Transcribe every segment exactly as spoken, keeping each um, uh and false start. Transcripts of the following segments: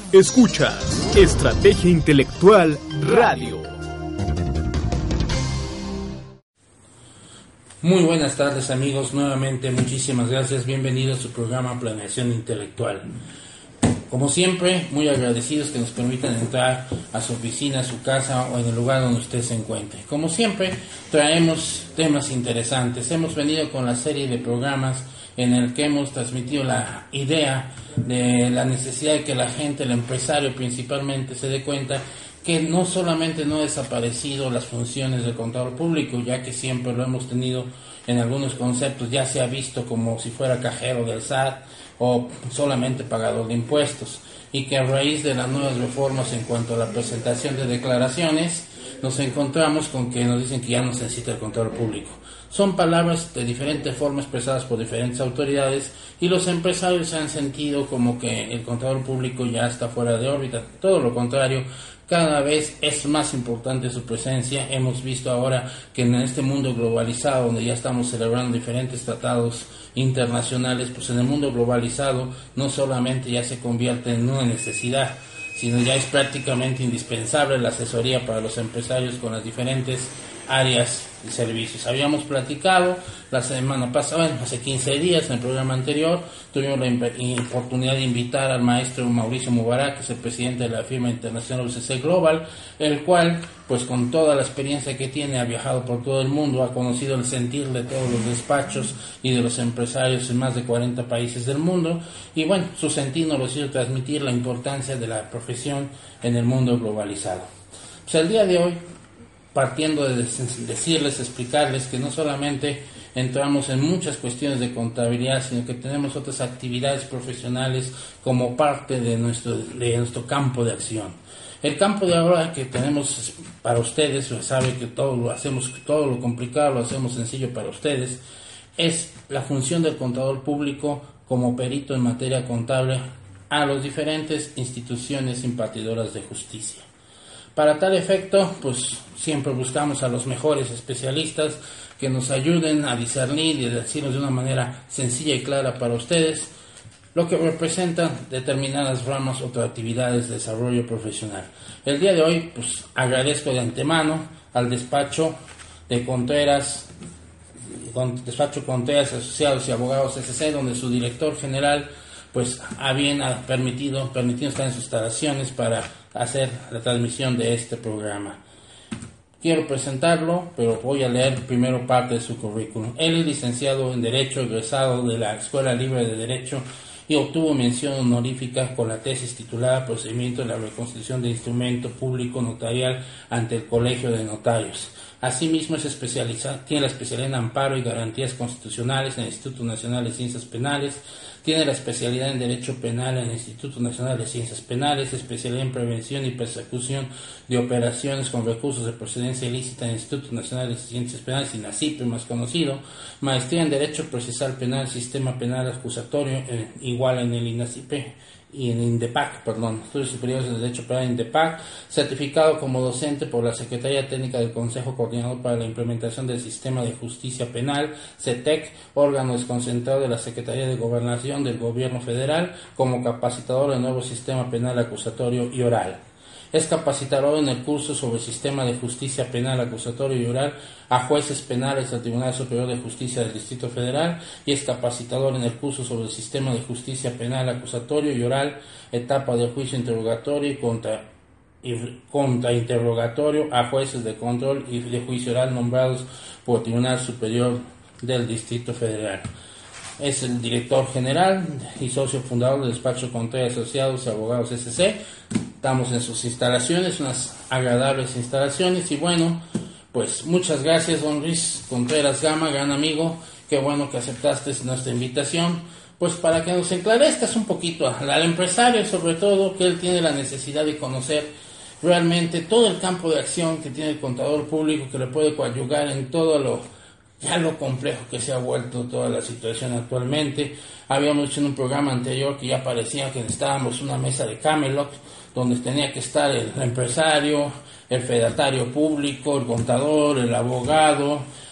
Escuchas Estrategia Intelectual Radio. Muy buenas tardes, amigos, nuevamente muchísimas gracias, bienvenidos a su programa Planeación Intelectual. Como siempre, muy agradecidos que nos permitan entrar a su oficina, a su casa o en el lugar donde usted se encuentre. Como siempre, traemos temas interesantes. Hemos venido con la serie de programas en el que hemos transmitido la idea de la necesidad de que la gente, el empresario principalmente, se dé cuenta que no solamente no ha desaparecido las funciones del contador público, ya que siempre lo hemos tenido en algunos conceptos, ya se ha visto como si fuera cajero del S A T o solamente pagador de impuestos, y que a raíz de las nuevas reformas en cuanto a la presentación de declaraciones, nos encontramos con que nos dicen que ya no se necesita el contador público. Son palabras de diferentes formas expresadas por diferentes autoridades y los empresarios se han sentido como que el contador público ya está fuera de órbita. Todo lo contrario, cada vez es más importante su presencia. Hemos visto ahora que en este mundo globalizado, donde ya estamos celebrando diferentes tratados internacionales, pues en el mundo globalizado no solamente ya se convierte en una necesidad, sino ya es prácticamente indispensable la asesoría para los empresarios con las diferentes áreas y servicios. Habíamos platicado la semana pasada, bueno, hace quince días en el programa anterior, tuvimos la oportunidad de invitar al maestro Mauricio Mubarak, que es el presidente de la firma internacional U C C Global, el cual, pues con toda la experiencia que tiene, ha viajado por todo el mundo, ha conocido el sentir de todos los despachos y de los empresarios en más de cuarenta países del mundo, y bueno, su sentir nos lo hizo transmitir la importancia de la profesión en el mundo globalizado. Pues el día de hoy, partiendo de decirles, explicarles que no solamente entramos en muchas cuestiones de contabilidad, sino que tenemos otras actividades profesionales como parte de nuestro, de nuestro campo de acción. El campo de ahora que tenemos para ustedes, sabe que todo lo hacemos, todo lo complicado lo hacemos sencillo para ustedes, es la función del contador público como perito en materia contable a las diferentes instituciones impartidoras de justicia. Para tal efecto, pues siempre buscamos a los mejores especialistas que nos ayuden a discernir y a decirnos de una manera sencilla y clara para ustedes lo que representan determinadas ramas o actividades de desarrollo profesional. El día de hoy, pues agradezco de antemano al despacho de Contreras, despacho Contreras Asociados y Abogados S C, donde su director general pues ha bien ha permitido, permitido estar en sus instalaciones para hacer la transmisión de este programa. Quiero presentarlo, pero voy a leer primero parte de su currículum. Él es licenciado en Derecho, egresado de la Escuela Libre de Derecho y obtuvo mención honorífica con la tesis titulada Procedimiento de la Reconstitución de Instrumento Público Notarial ante el Colegio de Notarios. Asimismo, es especializado, tiene la especialidad en Amparo y Garantías Constitucionales en el Instituto Nacional de Ciencias Penales, tiene la especialidad en Derecho Penal en el Instituto Nacional de Ciencias Penales, especialidad en Prevención y Persecución de Operaciones con Recursos de Procedencia Ilícita en el Instituto Nacional de Ciencias Penales, INACIPE más conocido, maestría en Derecho Procesal Penal, Sistema Penal Acusatorio, eh, igual en el INACIPE, y en INDEPAC, perdón, Estudios Superiores de Derecho Penal INDEPAC, certificado como docente por la Secretaría Técnica del Consejo Coordinador para la Implementación del Sistema de Justicia Penal, CETEC, órgano desconcentrado de la Secretaría de Gobernación del Gobierno Federal, como capacitador del nuevo Sistema Penal Acusatorio y Oral. Es capacitador en el curso sobre Sistema de Justicia Penal Acusatorio y Oral a jueces penales del Tribunal Superior de Justicia del Distrito Federal y es capacitador en el curso sobre el Sistema de Justicia Penal Acusatorio y Oral, etapa de juicio interrogatorio y contra, y contrainterrogatorio a jueces de control y de juicio oral nombrados por el Tribunal Superior del Distrito Federal. Es el director general y socio fundador del despacho Contreras Asociados y Abogados S C. Estamos en sus instalaciones, unas agradables instalaciones, y bueno, pues muchas gracias, don Luis Contreras Gama, gran amigo, qué bueno que aceptaste nuestra invitación, pues para que nos enclarezcas un poquito al, al empresario, sobre todo, que él tiene la necesidad de conocer realmente todo el campo de acción que tiene el contador público, que le puede coadyuvar en todo lo ya lo complejo que se ha vuelto toda la situación actualmente. Habíamos hecho en un programa anterior que ya parecía que necesitábamos una mesa de Camelot, donde tenía que estar el empresario, el fedatario público, el contador, el abogado,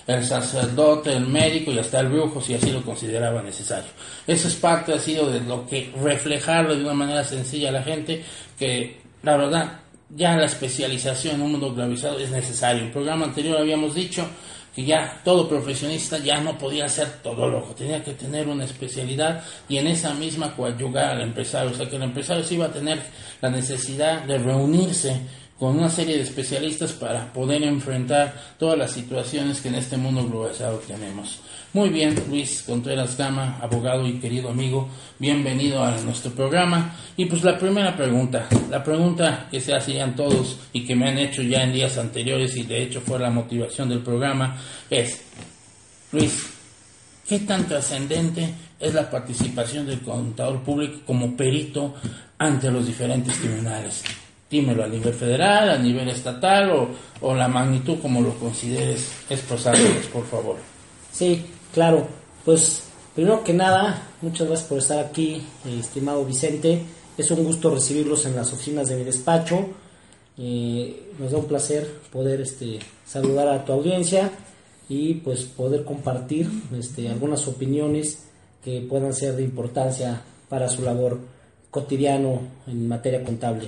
el sacerdote, el médico y hasta el brujo, si así lo consideraba necesario. Eso es parte, ha sido de lo que reflejarlo de una manera sencilla a la gente, que la verdad, ya la especialización en un mundo globalizado es necesario. En el programa anterior habíamos dicho que ya todo profesionista ya no podía ser todólogo, tenía que tener una especialidad y en esa misma coadyugar al empresario, o sea que el empresario sí iba a tener la necesidad de reunirse con una serie de especialistas para poder enfrentar todas las situaciones que en este mundo globalizado tenemos. Muy bien, Luis Contreras Gama, abogado y querido amigo, bienvenido a nuestro programa. Y pues la primera pregunta, la pregunta que se hacían todos y que me han hecho ya en días anteriores y de hecho fue la motivación del programa es, Luis, ¿qué tan trascendente es la participación del contador público como perito ante los diferentes tribunales? Dímelo, a nivel federal, a nivel estatal o, o la magnitud como lo consideres. Esposarlos, por favor. Sí, claro. Pues primero que nada, muchas gracias por estar aquí, eh, estimado Vicente. Es un gusto recibirlos en las oficinas de mi despacho. Eh, nos da un placer poder este, saludar a tu audiencia y pues poder compartir este, algunas opiniones que puedan ser de importancia para su labor cotidiano en materia contable.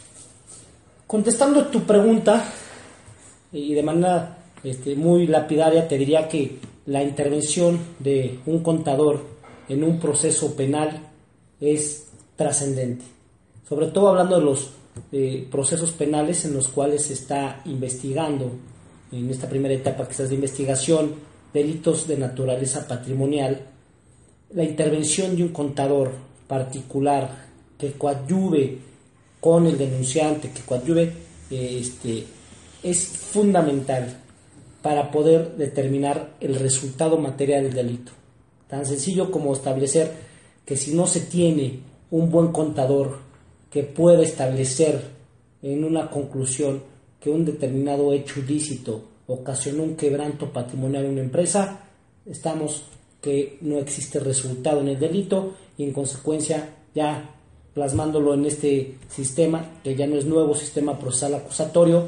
Contestando tu pregunta, y de manera este, muy lapidaria, te diría que la intervención de un contador en un proceso penal es trascendente. Sobre todo hablando de los eh, procesos penales en los cuales se está investigando, en esta primera etapa que es de investigación, delitos de naturaleza patrimonial, la intervención de un contador particular que coadyuve con el denunciante, que coadyuve, eh, este, es fundamental para poder determinar el resultado material del delito. Tan sencillo como establecer que si no se tiene un buen contador que pueda establecer en una conclusión que un determinado hecho ilícito ocasionó un quebranto patrimonial en una empresa, estamos que no existe resultado en el delito y en consecuencia ya plasmándolo en este sistema, que ya no es nuevo sistema procesal acusatorio,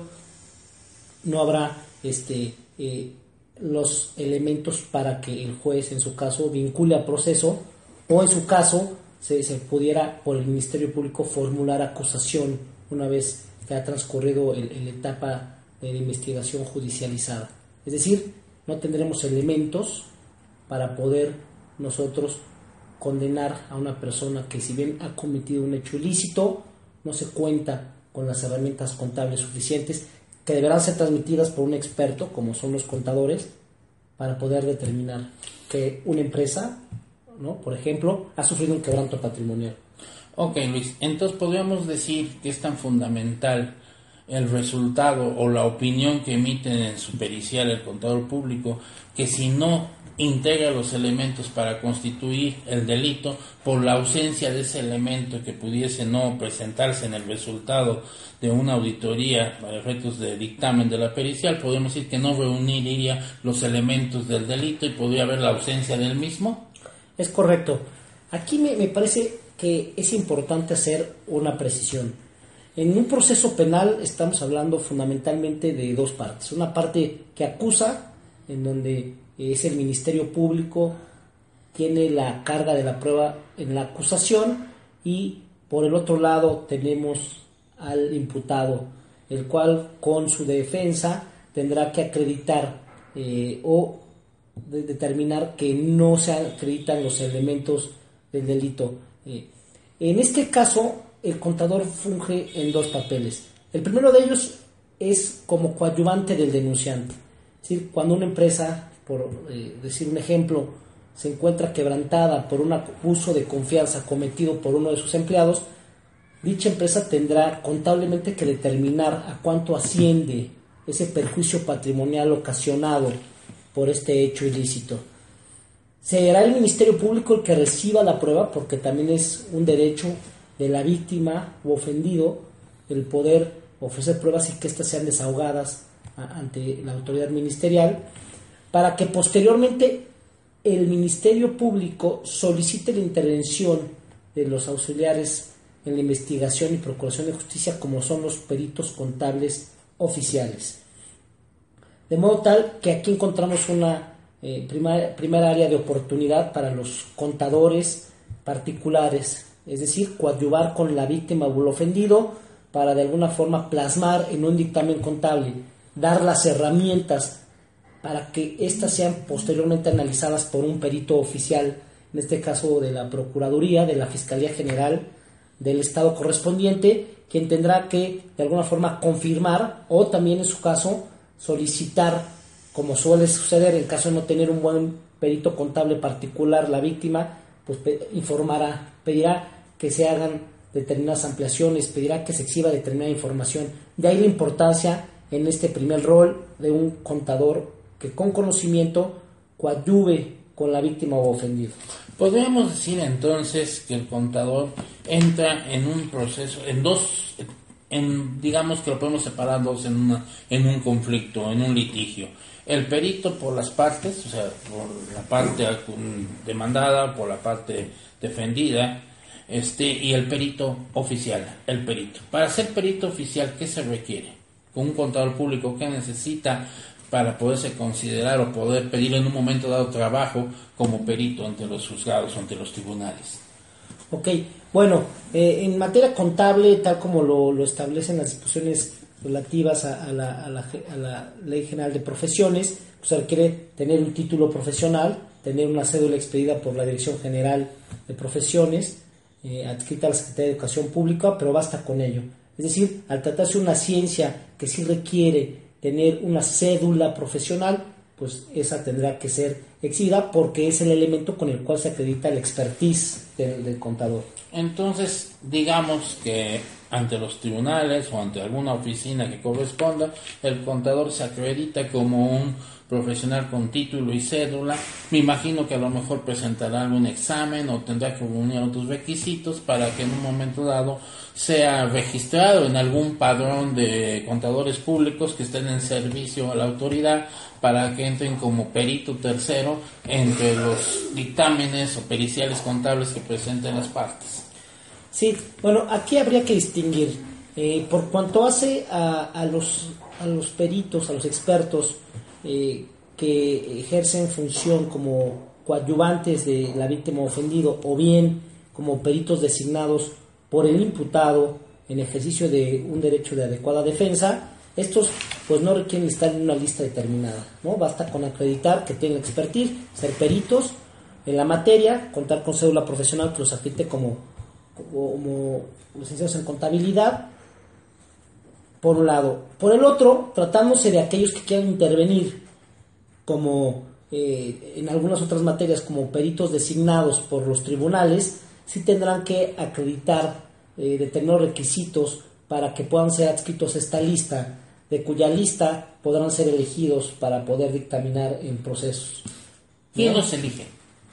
no habrá este, eh, los elementos para que el juez en su caso vincule al proceso o en su caso se, se pudiera por el Ministerio Público formular acusación una vez que ha transcurrido la etapa de investigación judicializada. Es decir, no tendremos elementos para poder nosotros condenar a una persona que, si bien ha cometido un hecho ilícito, no se cuenta con las herramientas contables suficientes que deberán ser transmitidas por un experto, como son los contadores, para poder determinar que una empresa, ¿no?, por ejemplo, ha sufrido un quebranto patrimonial. Ok, Luis, entonces podríamos decir que es tan fundamental el resultado o la opinión que emiten en su pericial el contador público, que si no integra los elementos para constituir el delito, por la ausencia de ese elemento que pudiese no presentarse en el resultado de una auditoría para efectos de dictamen de la pericial, podemos decir que no reuniría los elementos del delito y podría haber la ausencia del mismo. Es correcto. Aquí me, me parece que es importante hacer una precisión. En un proceso penal estamos hablando fundamentalmente de dos partes. Una parte que acusa, en donde es el Ministerio Público, tiene la carga de la prueba en la acusación, y por el otro lado tenemos al imputado, el cual con su defensa tendrá que acreditar eh, o de determinar que no se acreditan los elementos del delito. Eh, en este caso, el contador funge en dos papeles. El primero de ellos es como coadyuvante del denunciante. Es decir, cuando una empresa, por eh, decir un ejemplo, se encuentra quebrantada por un abuso de confianza cometido por uno de sus empleados, dicha empresa tendrá contablemente que determinar a cuánto asciende ese perjuicio patrimonial ocasionado por este hecho ilícito. Será el Ministerio Público el que reciba la prueba, porque también es un derecho de la víctima u ofendido el poder ofrecer pruebas y que éstas sean desahogadas a, ante la autoridad ministerial, para que posteriormente el Ministerio Público solicite la intervención de los auxiliares en la investigación y procuración de justicia, como son los peritos contables oficiales. De modo tal que aquí encontramos una eh, primera, primera área de oportunidad para los contadores particulares, es decir, coadyuvar con la víctima o el ofendido para de alguna forma plasmar en un dictamen contable, dar las herramientas para que éstas sean posteriormente analizadas por un perito oficial, en este caso de la Procuraduría, de la Fiscalía General del Estado correspondiente, quien tendrá que de alguna forma confirmar o también en su caso solicitar, como suele suceder en caso de no tener un buen perito contable particular, la víctima pues informará, pedirá que se hagan determinadas ampliaciones, pedirá que se exhiba determinada información. De ahí la importancia en este primer rol de un contador que con conocimiento coadyuve con la víctima o ofendido. Podríamos decir entonces que el contador entra en un proceso, en dos, en, digamos que lo podemos separar dos en, una, en un conflicto, en un litigio. El perito por las partes, o sea, por la parte demandada, por la parte defendida, este, y el perito oficial, el perito. Para ser perito oficial, ¿qué se requiere? Con un contador público, ¿qué necesita para poderse considerar o poder pedir en un momento dado trabajo como perito ante los juzgados o ante los tribunales? Ok, bueno, eh, en materia contable, tal como lo, lo establecen las disposiciones relativas a, a, la, a, la, a la Ley General de Profesiones, pues se requiere tener un título profesional, tener una cédula expedida por la Dirección General de Profesiones, eh, adscrita a la Secretaría de Educación Pública, pero basta con ello. Es decir, al tratarse de una ciencia que sí requiere tener una cédula profesional, pues esa tendrá que ser exhibida porque es el elemento con el cual se acredita el expertise del, del contador. Entonces, digamos que ante los tribunales o ante alguna oficina que corresponda, el contador se acredita como un profesional con título y cédula. Me imagino que a lo mejor presentará algún examen o tendrá que reunir otros requisitos para que en un momento dado sea registrado en algún padrón de contadores públicos que estén en servicio a la autoridad, para que entren como perito tercero entre los dictámenes o periciales contables que presenten las partes. Sí, bueno, aquí habría que distinguir, eh, por cuanto hace a, a, los, a los peritos, a los expertos eh, que ejercen función como coadyuvantes de la víctima ofendido o bien como peritos designados por el imputado en ejercicio de un derecho de adecuada defensa. Estos pues no requieren estar en una lista determinada, ¿no? Basta con acreditar que tienen expertise, ser peritos en la materia, contar con cédula profesional que los acredite como, como licenciados en contabilidad, por un lado. Por el otro, tratándose de aquellos que quieran intervenir como eh, en algunas otras materias como peritos designados por los tribunales, sí tendrán que acreditar eh, determinados requisitos para que puedan ser adscritos a esta lista, de cuya lista podrán ser elegidos para poder dictaminar en procesos. ¿Quién los elige?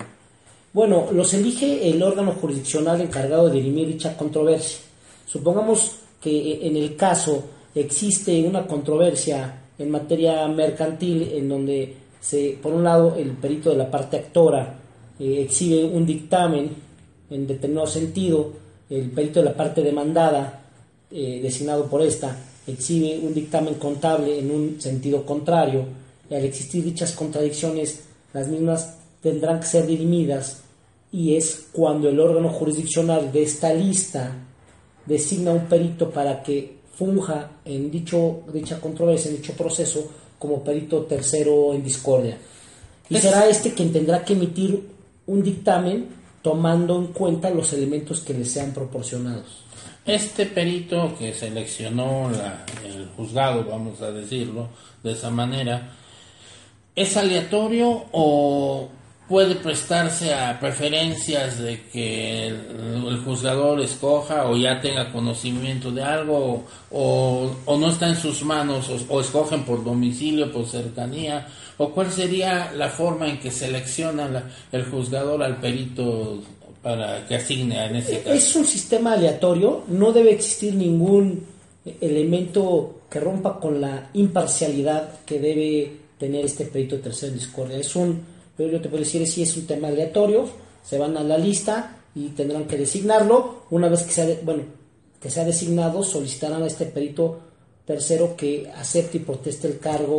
Bueno, los elige el órgano jurisdiccional encargado de dirimir dicha controversia. Supongamos que en el caso existe una controversia en materia mercantil en donde, se, por un lado, el perito de la parte actora eh, exhibe un dictamen en determinado sentido, el perito de la parte demandada, Eh, designado por esta, exhibe un dictamen contable en un sentido contrario, y al existir dichas contradicciones, las mismas tendrán que ser dirimidas, y es cuando el órgano jurisdiccional de esta lista designa un perito para que funja en dicho, dicha controversia, en dicho proceso, como perito tercero en discordia. Y es... será este quien tendrá que emitir un dictamen tomando en cuenta los elementos que le sean proporcionados. Este perito que seleccionó la, el juzgado, vamos a decirlo de esa manera, ¿es aleatorio o puede prestarse a preferencias de que el, el juzgador escoja o ya tenga conocimiento de algo, o, o no está en sus manos, o, o escogen por domicilio, por cercanía, o cuál sería la forma en que selecciona la, el juzgador al perito para que asigne en ese caso? Es un sistema aleatorio, no debe existir ningún elemento que rompa con la imparcialidad que debe tener este perito de tercera discordia. Es un, yo te puedo decir, si es un tema aleatorio, se van a la lista y tendrán que designarlo. Una vez que sea, bueno, que sea designado, solicitarán a este perito tercero que acepte y proteste el cargo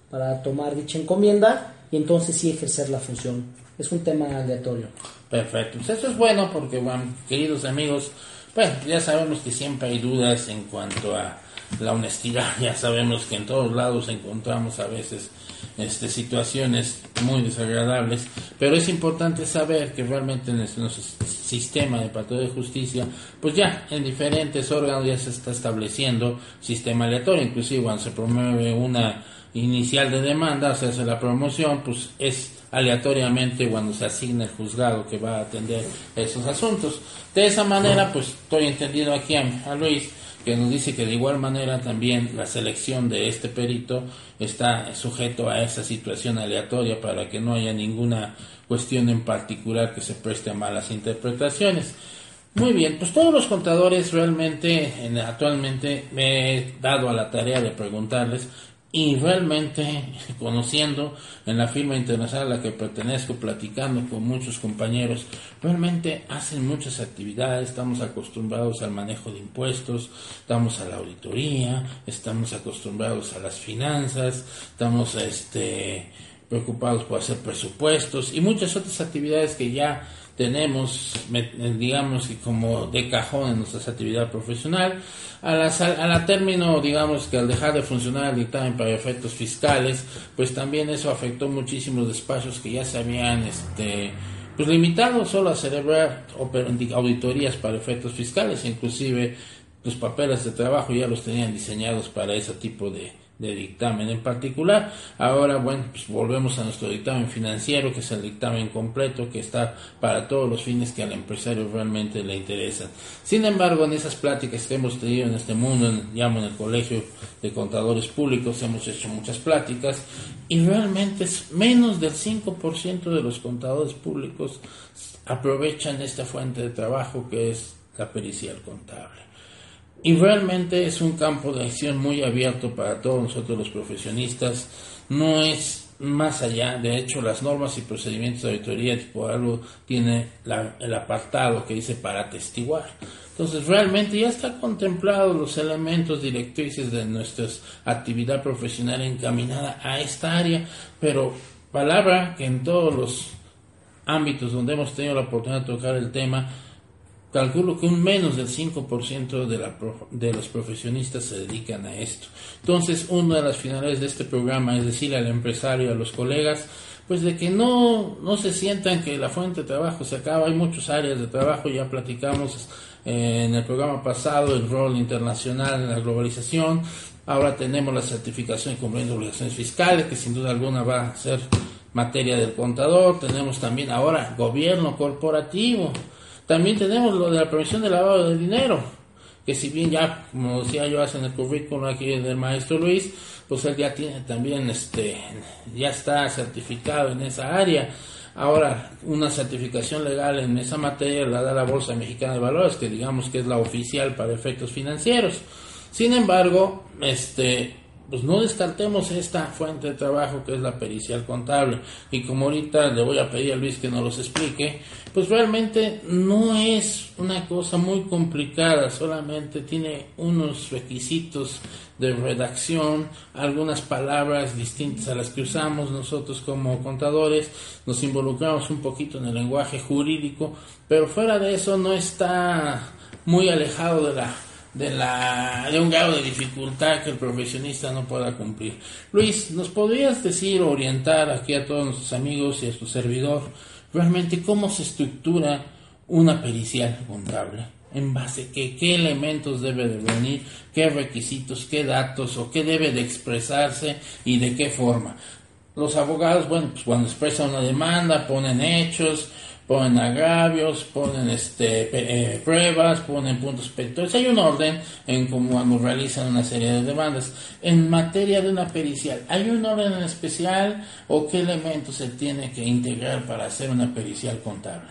para tomar dicha encomienda y entonces sí ejercer la función. Es un tema aleatorio. Perfecto, pues eso es bueno porque, bueno, queridos amigos, bueno, ya sabemos que siempre hay dudas en cuanto a la honestidad, ya sabemos que en todos lados encontramos a veces este, situaciones muy desagradables, pero es importante saber que realmente en nuestro sistema de patrón de justicia, pues ya en diferentes órganos ya se está estableciendo sistema aleatorio, inclusive cuando se promueve una inicial de demanda, se hace la promoción, pues es aleatoriamente cuando se asigna el juzgado que va a atender esos asuntos. De esa manera, pues estoy entendiendo aquí a, a Luis, que nos dice que de igual manera también la selección de este perito está sujeto a esa situación aleatoria para que no haya ninguna cuestión en particular que se preste a malas interpretaciones. Muy bien, pues todos los contadores realmente, en, actualmente me he dado a la tarea de preguntarles, y realmente conociendo en la firma internacional a la que pertenezco, platicando con muchos compañeros, realmente hacen muchas actividades, estamos acostumbrados al manejo de impuestos, estamos a la auditoría, estamos acostumbrados a las finanzas, estamos este preocupados por hacer presupuestos y muchas otras actividades que ya tenemos, digamos, como de cajón en nuestra actividad profesional. A la, a la término, digamos, que al dejar de funcionar el dictamen para efectos fiscales, pues también eso afectó muchísimos despachos que ya se habían este, pues limitado solo a celebrar auditorías para efectos fiscales, inclusive los papeles de trabajo ya los tenían diseñados para ese tipo de de dictamen en particular. Ahora, bueno, pues volvemos a nuestro dictamen financiero, que es el dictamen completo, que está para todos los fines que al empresario realmente le interesan. Sin embargo, en esas pláticas que hemos tenido en este mundo, en, llamo en el Colegio de Contadores Públicos, hemos hecho muchas pláticas, y realmente es menos del cinco por ciento de los contadores públicos aprovechan esta fuente de trabajo que es la pericial contable. Y realmente es un campo de acción muy abierto para todos nosotros los profesionistas, no es más allá. De hecho, las normas y procedimientos de auditoría por algo tiene la, el apartado que dice para atestiguar. Entonces realmente ya está contemplado los elementos directrices de nuestra actividad profesional encaminada a esta área, pero palabra que en todos los ámbitos donde hemos tenido la oportunidad de tocar el tema, calculo que un menos del cinco por ciento de, la, de los profesionistas se dedican a esto. Entonces, una de las finalidades de este programa es decirle al empresario y a los colegas, pues de que no, no se sientan que la fuente de trabajo se acaba. Hay muchas áreas de trabajo, ya platicamos eh, en el programa pasado el rol internacional en la globalización. Ahora tenemos la certificación y cumpliendo obligaciones fiscales, que sin duda alguna va a ser materia del contador. Tenemos también ahora gobierno corporativo. También tenemos lo de la prevención del lavado de dinero, que si bien ya, como decía yo, hace en el currículum aquí del maestro Luis, pues él ya tiene también, este, ya está certificado en esa área. Ahora, una certificación legal en esa materia la da la Bolsa Mexicana de Valores, que digamos que es la oficial para efectos financieros. Sin embargo, este... pues no descartemos esta fuente de trabajo que es la pericial contable, y como ahorita le voy a pedir a Luis que nos los explique, pues realmente no es una cosa muy complicada, solamente tiene unos requisitos de redacción, algunas palabras distintas a las que usamos nosotros como contadores, nos involucramos un poquito en el lenguaje jurídico, pero fuera de eso no está muy alejado de la de la de un grado de dificultad que el profesionista no pueda cumplir. Luis, ¿nos podrías decir, orientar aquí a todos nuestros amigos y a su servidor, realmente cómo se estructura una pericial contable? ¿En base a qué, qué elementos debe de venir, qué requisitos, qué datos o qué debe de expresarse y de qué forma? Los abogados, bueno, pues cuando expresan una demanda ponen hechos, ponen agravios, ponen este eh, pruebas, ponen puntos periciales. Hay un orden en cómo cuando realizan una serie de demandas. En materia de una pericial, ¿hay un orden en especial o qué elementos se tiene que integrar para hacer una pericial contable?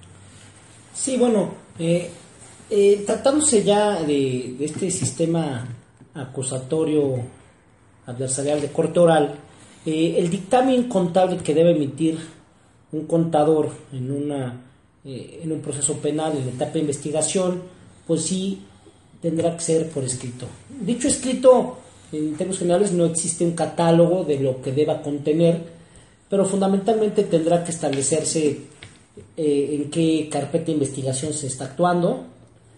Sí, bueno, eh, eh, tratándose ya de, de este sistema acusatorio adversarial de corte oral, eh, el dictamen contable que debe emitir un contador en una eh, en un proceso penal en la etapa de investigación, pues sí tendrá que ser por escrito. Dicho escrito en términos generales no existe un catálogo de lo que deba contener, pero fundamentalmente tendrá que establecerse eh, en qué carpeta de investigación se está actuando,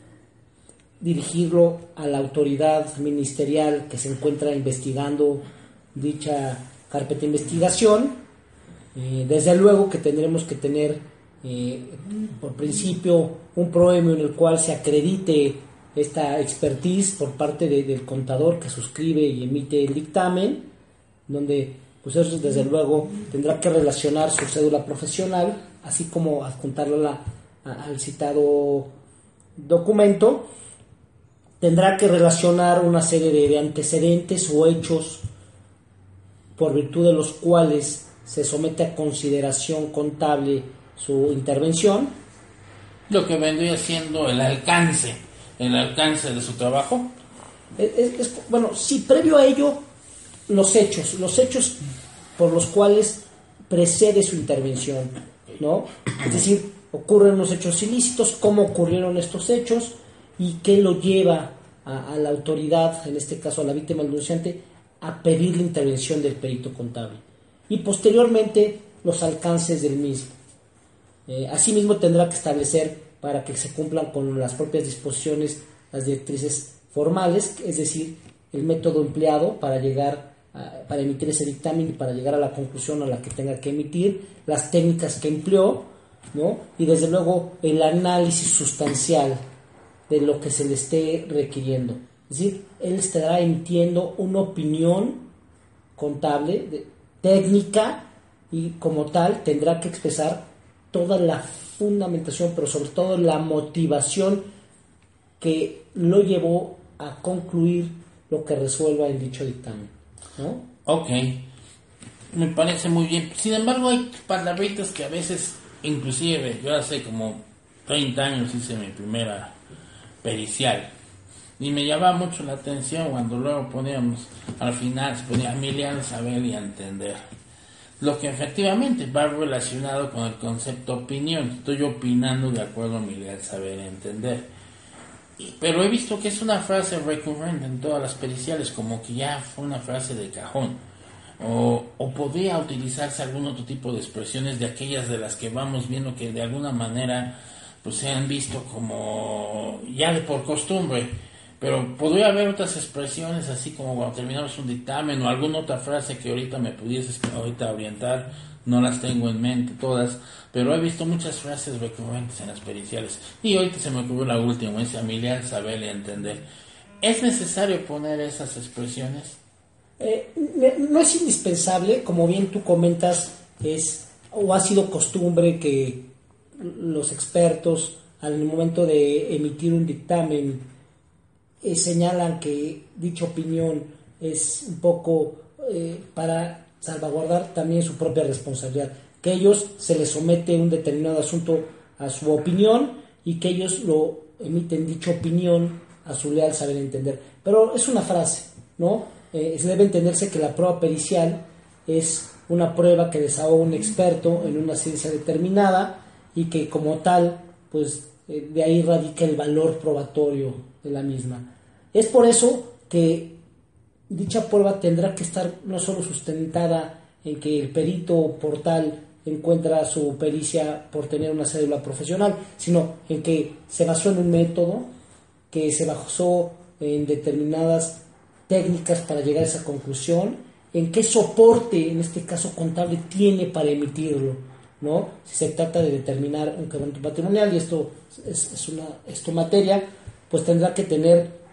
dirigirlo a la autoridad ministerial que se encuentra investigando dicha carpeta de investigación. Eh, desde luego que tendremos que tener eh, por principio un premio en el cual se acredite esta expertise por parte de, del contador que suscribe y emite el dictamen, donde pues eso desde luego tendrá que relacionar su cédula profesional, así como adjuntarla a, al citado documento. Tendrá que relacionar una serie de, de antecedentes o hechos por virtud de los cuales se somete a consideración contable su intervención. Lo que vendría siendo el alcance, el alcance de su trabajo. Es, es, bueno, sí, previo a ello, los hechos, los hechos por los cuales precede su intervención, ¿no? Es decir, ocurren los hechos ilícitos, cómo ocurrieron estos hechos y qué lo lleva a, a la autoridad, en este caso a la víctima denunciante, a pedir la intervención del perito contable. Y posteriormente los alcances del mismo. Eh, asimismo tendrá que establecer, para que se cumplan con las propias disposiciones, las directrices formales, es decir, el método empleado para llegar a, para emitir ese dictamen y para llegar a la conclusión a la que tenga que emitir, las técnicas que empleó, ¿no? Y desde luego el análisis sustancial de lo que se le esté requiriendo. Es decir, él estará emitiendo una opinión contable, de, técnica, y como tal tendrá que expresar toda la fundamentación, pero sobre todo la motivación que lo llevó a concluir lo que resuelva en dicho dictamen, ¿no? Ok, me parece muy bien. Sin embargo, hay palabritas que a veces, inclusive, yo hace como treinta años hice mi primera pericial y me llamaba mucho la atención cuando luego poníamos, al final se ponía miliar, saber y entender. Lo que efectivamente va relacionado con el concepto opinión. Estoy opinando de acuerdo a mi leal saber y entender. Y, pero he visto que es una frase recurrente en todas las periciales, como que ya fue una frase de cajón. O, o podría utilizarse algún otro tipo de expresiones de aquellas de las que vamos viendo que de alguna manera pues se han visto como ya de por costumbre. Pero podría haber otras expresiones, así como cuando terminamos un dictamen o alguna otra frase que ahorita me pudieses ahorita orientar. No las tengo en mente todas, pero he visto muchas frases recurrentes en las periciales. Y ahorita se me ocurrió la última, es familiar, saber y entender. ¿Es necesario poner esas expresiones? Eh, no es indispensable, como bien tú comentas, es o ha sido costumbre que los expertos al momento de emitir un dictamen Eh, señalan que dicha opinión es un poco eh, para salvaguardar también su propia responsabilidad, que ellos se les somete un determinado asunto a su opinión y que ellos lo emiten dicha opinión a su leal saber entender. Pero es una frase, ¿no? Eh, se debe entenderse que la prueba pericial es una prueba que desahoga un experto en una ciencia determinada y que como tal, pues eh, de ahí radica el valor probatorio de la misma. Es por eso que dicha prueba tendrá que estar no solo sustentada en que el perito portal encuentra su pericia por tener una cédula profesional, sino en que se basó en un método, que se basó en determinadas técnicas para llegar a esa conclusión, en qué soporte, en este caso contable, tiene para emitirlo, ¿no? Si se trata de determinar un quebranto patrimonial, y esto es, es, una, es tu materia, pues tendrá que tener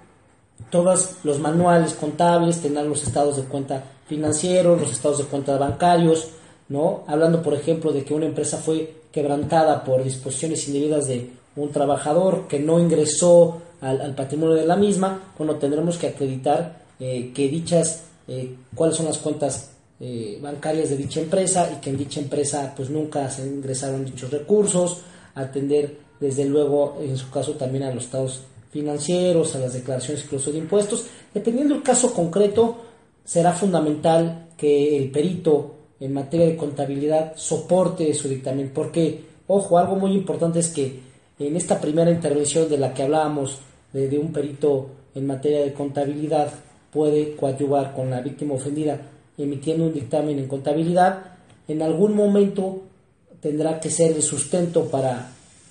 todos los manuales contables, tener los estados de cuenta financieros, los estados de cuenta bancarios, ¿no? Hablando, por ejemplo, de que una empresa fue quebrantada por disposiciones indebidas de un trabajador que no ingresó al, al patrimonio de la misma, bueno, tendremos que acreditar eh, que dichas, eh, cuáles son las cuentas eh, bancarias de dicha empresa y que en dicha empresa pues nunca se ingresaron dichos recursos, atender desde luego en su caso también a los estados financieros, a las declaraciones incluso de impuestos. Dependiendo del caso concreto, será fundamental que el perito en materia de contabilidad soporte su dictamen, porque, ojo, algo muy importante es que en esta primera intervención de la que hablábamos, de, de un perito en materia de contabilidad, puede coadyuvar con la víctima ofendida emitiendo un dictamen en contabilidad, en algún momento tendrá que ser de sustento para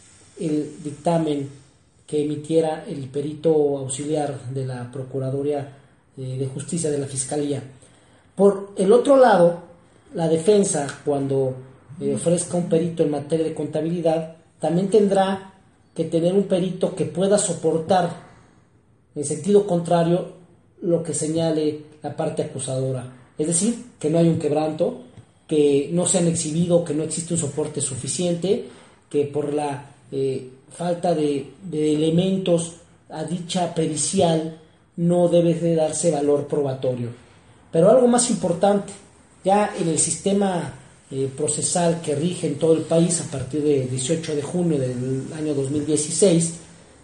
el dictamen que emitiera el perito auxiliar de la Procuraduría de Justicia de la Fiscalía. Por el otro lado, la defensa, cuando eh, ofrezca un perito en materia de contabilidad, también tendrá que tener un perito que pueda soportar en sentido contrario lo que señale la parte acusadora. Es decir, que no hay un quebranto, que no se han exhibido, que no existe un soporte suficiente, que por la eh, falta de, de elementos a dicha pericial no debe de darse valor probatorio. Pero algo más importante, ya en el sistema eh, procesal que rige en todo el país a partir del dieciocho de junio del año dos mil dieciséis,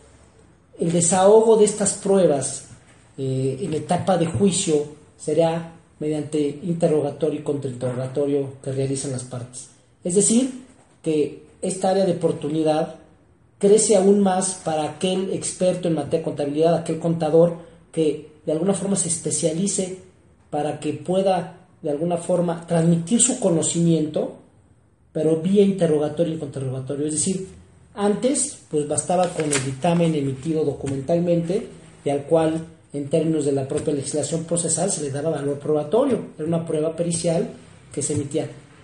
el desahogo de estas pruebas eh, en etapa de juicio será mediante interrogatorio y contrainterrogatorio que realizan las partes. Es decir, que esta área de oportunidad crece aún más para aquel experto en materia de contabilidad, aquel contador que de alguna forma se especialice para que pueda de alguna forma transmitir su conocimiento, pero vía interrogatorio y contrarrogatorio. Es decir, antes pues bastaba con el dictamen emitido documentalmente y al cual en términos de la propia legislación procesal se le daba valor probatorio, era una prueba pericial que se emitía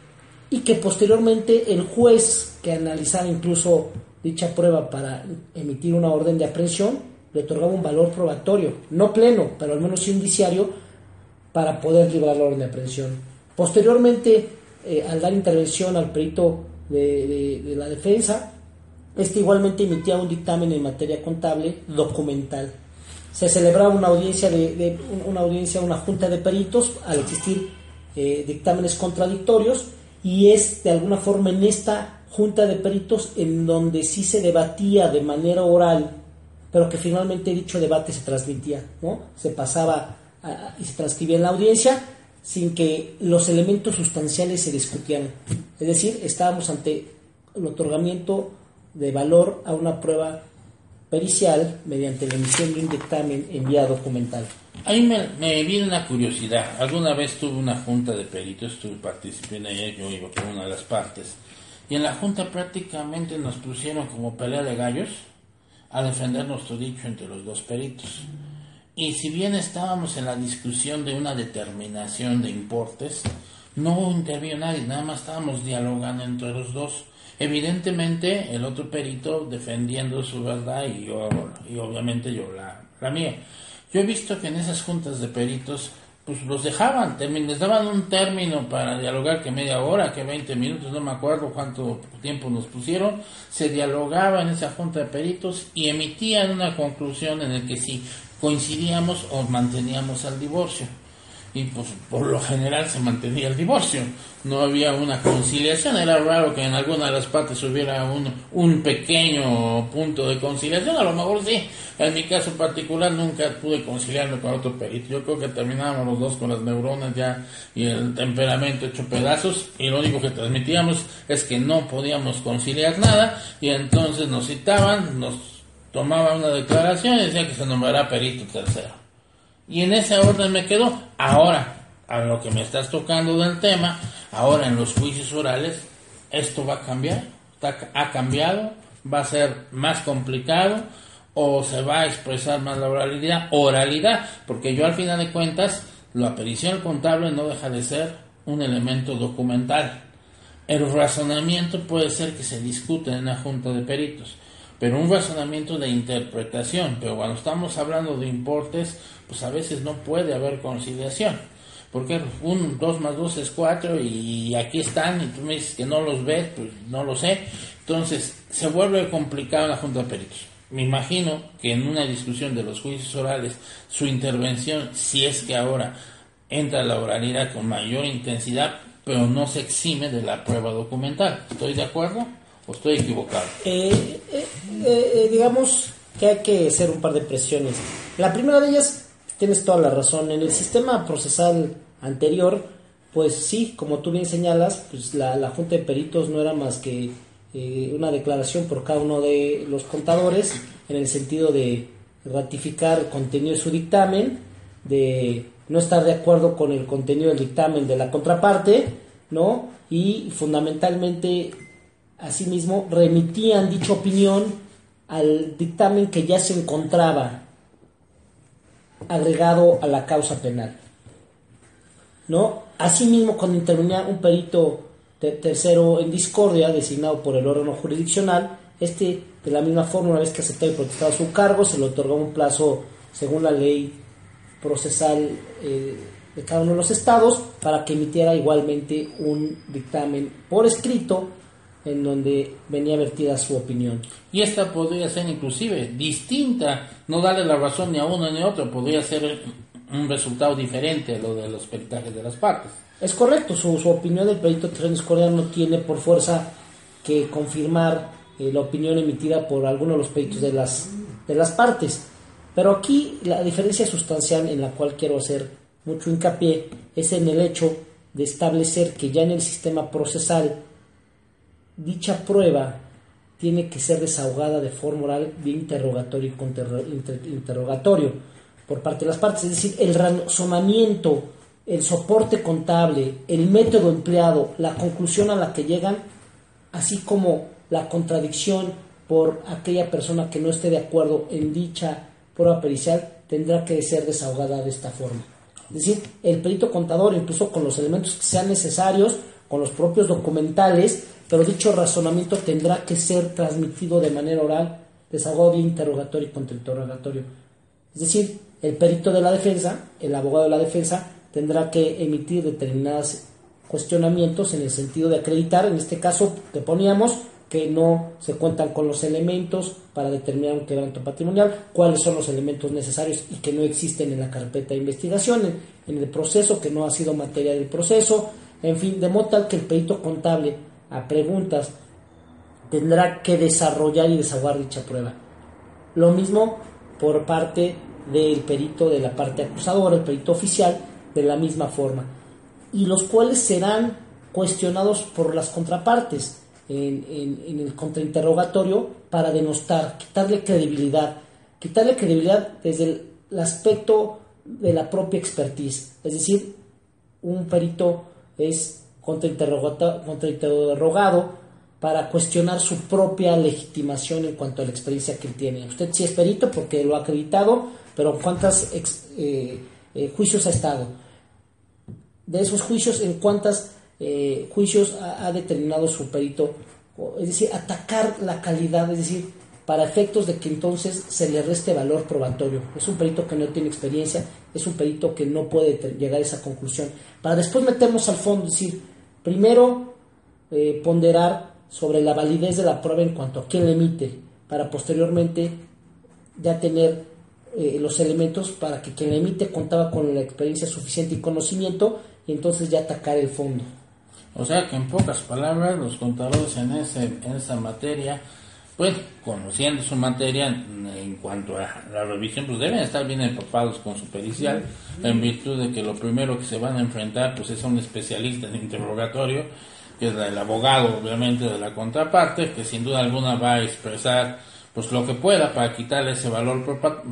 y que posteriormente el juez que analizaba incluso dicha prueba para emitir una orden de aprehensión le otorgaba un valor probatorio, no pleno, pero al menos indiciario para poder librar la orden de aprehensión. Posteriormente, eh, al dar intervención al perito de, de, de la defensa, este igualmente emitía un dictamen en materia contable documental. Se celebraba una audiencia, de, de una audiencia, una junta de peritos al existir eh, dictámenes contradictorios, y es de alguna forma en esta junta de peritos en donde sí se debatía de manera oral, pero que finalmente dicho debate se transmitía, ¿no? Se pasaba a, y se transcribía en la audiencia sin que los elementos sustanciales se discutieran. Es decir, estábamos ante el otorgamiento de valor a una prueba pericial mediante la emisión de un dictamen en vía documental. Ahí me, me viene una curiosidad. Alguna vez tuve una junta de peritos, tuve, participé en ella, yo iba por una de las partes, y en la junta prácticamente nos pusieron como pelea de gallos a defender nuestro dicho entre los dos peritos. Y si bien estábamos en la discusión de una determinación de importes, no intervino nadie, nada más estábamos dialogando entre los dos. Evidentemente el otro perito defendiendo su verdad y yo, y obviamente yo la, la mía. Yo he visto que en esas juntas de peritos pues los dejaban, les daban un término para dialogar, que media hora, que veinte minutos, no me acuerdo cuánto tiempo nos pusieron, se dialogaba en esa junta de peritos y emitían una conclusión en la que si coincidíamos o manteníamos el divorcio. Y pues por lo general se mantenía el divorcio, no había una conciliación. Era raro que en alguna de las partes hubiera un, un pequeño punto de conciliación, a lo mejor sí. En mi caso particular nunca pude conciliarme con otro perito, yo creo que terminábamos los dos con las neuronas ya y el temperamento hecho pedazos, y lo único que transmitíamos es que no podíamos conciliar nada, y entonces nos citaban, nos tomaban una declaración y decía que se nombrará perito tercero. Y en esa orden me quedó. Ahora, a lo que me estás tocando del tema, ahora en los juicios orales, esto va a cambiar, Está, ha cambiado, va a ser más complicado, o se va a expresar más la oralidad, oralidad, porque yo al final de cuentas, la pericial contable no deja de ser un elemento documental. El razonamiento puede ser que se discute en una junta de peritos, pero un razonamiento de interpretación. Pero cuando estamos hablando de importes, pues a veces no puede haber conciliación, porque un dos más dos es cuatro y aquí están y tú me dices que no los ves, pues no lo sé. Entonces se vuelve complicado la junta de peritos. Me imagino que en una discusión de los juicios orales, su intervención, si es que ahora entra la oralidad con mayor intensidad, pero no se exime de la prueba documental. ¿Estoy de acuerdo o estoy equivocado? Eh, eh, eh, digamos que hay que hacer un par de presiones. La primera de ellas, tienes toda la razón. En el sistema procesal anterior, pues sí, como tú bien señalas, pues la, la junta de peritos no era más que eh, una declaración por cada uno de los contadores en el sentido de ratificar el contenido de su dictamen, de no estar de acuerdo con el contenido del dictamen de la contraparte, ¿no? Y fundamentalmente, asimismo, remitían dicha opinión al dictamen que ya se encontraba agregado a la causa penal, ¿no? Asimismo, cuando intervenía un perito ter- tercero en discordia designado por el órgano jurisdiccional, este, de la misma forma, una vez que aceptaba y protestaba su cargo, se le otorgaba un plazo según la ley procesal eh, de cada uno de los estados para que emitiera igualmente un dictamen por escrito en donde venía vertida su opinión. Y esta podría ser inclusive distinta, no darle la razón ni a uno ni a otro, podría ser un resultado diferente a lo de los peritajes de las partes. Es correcto, su, su opinión del perito tercero en discordia no tiene por fuerza que confirmar eh, la opinión emitida por alguno de los peritos de las, de las partes. Pero aquí la diferencia sustancial en la cual quiero hacer mucho hincapié es en el hecho de establecer que ya en el sistema procesal dicha prueba tiene que ser desahogada de forma oral de interrogatorio y contrainterrogatorio por parte de las partes, es decir, el razonamiento, el soporte contable, el método empleado, la conclusión a la que llegan, así como la contradicción por aquella persona que no esté de acuerdo en dicha prueba pericial, tendrá que ser desahogada de esta forma. Es decir, el perito contador, incluso con los elementos que sean necesarios, con los propios documentales, pero dicho razonamiento tendrá que ser transmitido de manera oral, desahogado de interrogatorio y contrainterrogatorio. Es decir, el perito de la defensa, el abogado de la defensa, tendrá que emitir determinados cuestionamientos en el sentido de acreditar, en este caso que poníamos, que no se cuentan con los elementos para determinar un quebranto patrimonial, cuáles son los elementos necesarios y que no existen en la carpeta de investigación, en, en el proceso, que no ha sido materia del proceso, en fin, de modo tal que el perito contable a preguntas tendrá que desarrollar y desahogar dicha prueba. Lo mismo por parte del perito de la parte acusadora, el perito oficial, de la misma forma, y los cuales serán cuestionados por las contrapartes en, en, en el contrainterrogatorio para denostar, quitarle credibilidad, quitarle credibilidad desde el, el aspecto de la propia expertise, es decir, un perito es contrainterrogado para cuestionar su propia legitimación en cuanto a la experiencia que él tiene. Usted sí es perito porque lo ha acreditado, pero ¿cuántos eh, eh, juicios ha estado? De esos juicios, ¿en cuántos eh, juicios ha, ha determinado su perito? Es decir, atacar la calidad, es decir, para efectos de que entonces se le reste valor probatorio. Es un perito que no tiene experiencia, es un perito que no puede llegar a esa conclusión. Para después meternos al fondo, es decir, primero eh, ponderar sobre la validez de la prueba en cuanto a quién la emite, para posteriormente ya tener eh, los elementos para que quien la emite contaba con la experiencia suficiente y conocimiento, y entonces ya atacar el fondo. O sea que en pocas palabras los contadores en, ese, en esa materia, pues conociendo su materia en cuanto a la revisión, pues deben estar bien empapados con su pericial, en virtud de que lo primero que se van a enfrentar pues es a un especialista en interrogatorio, que es el abogado obviamente de la contraparte, que sin duda alguna va a expresar pues lo que pueda para quitarle ese valor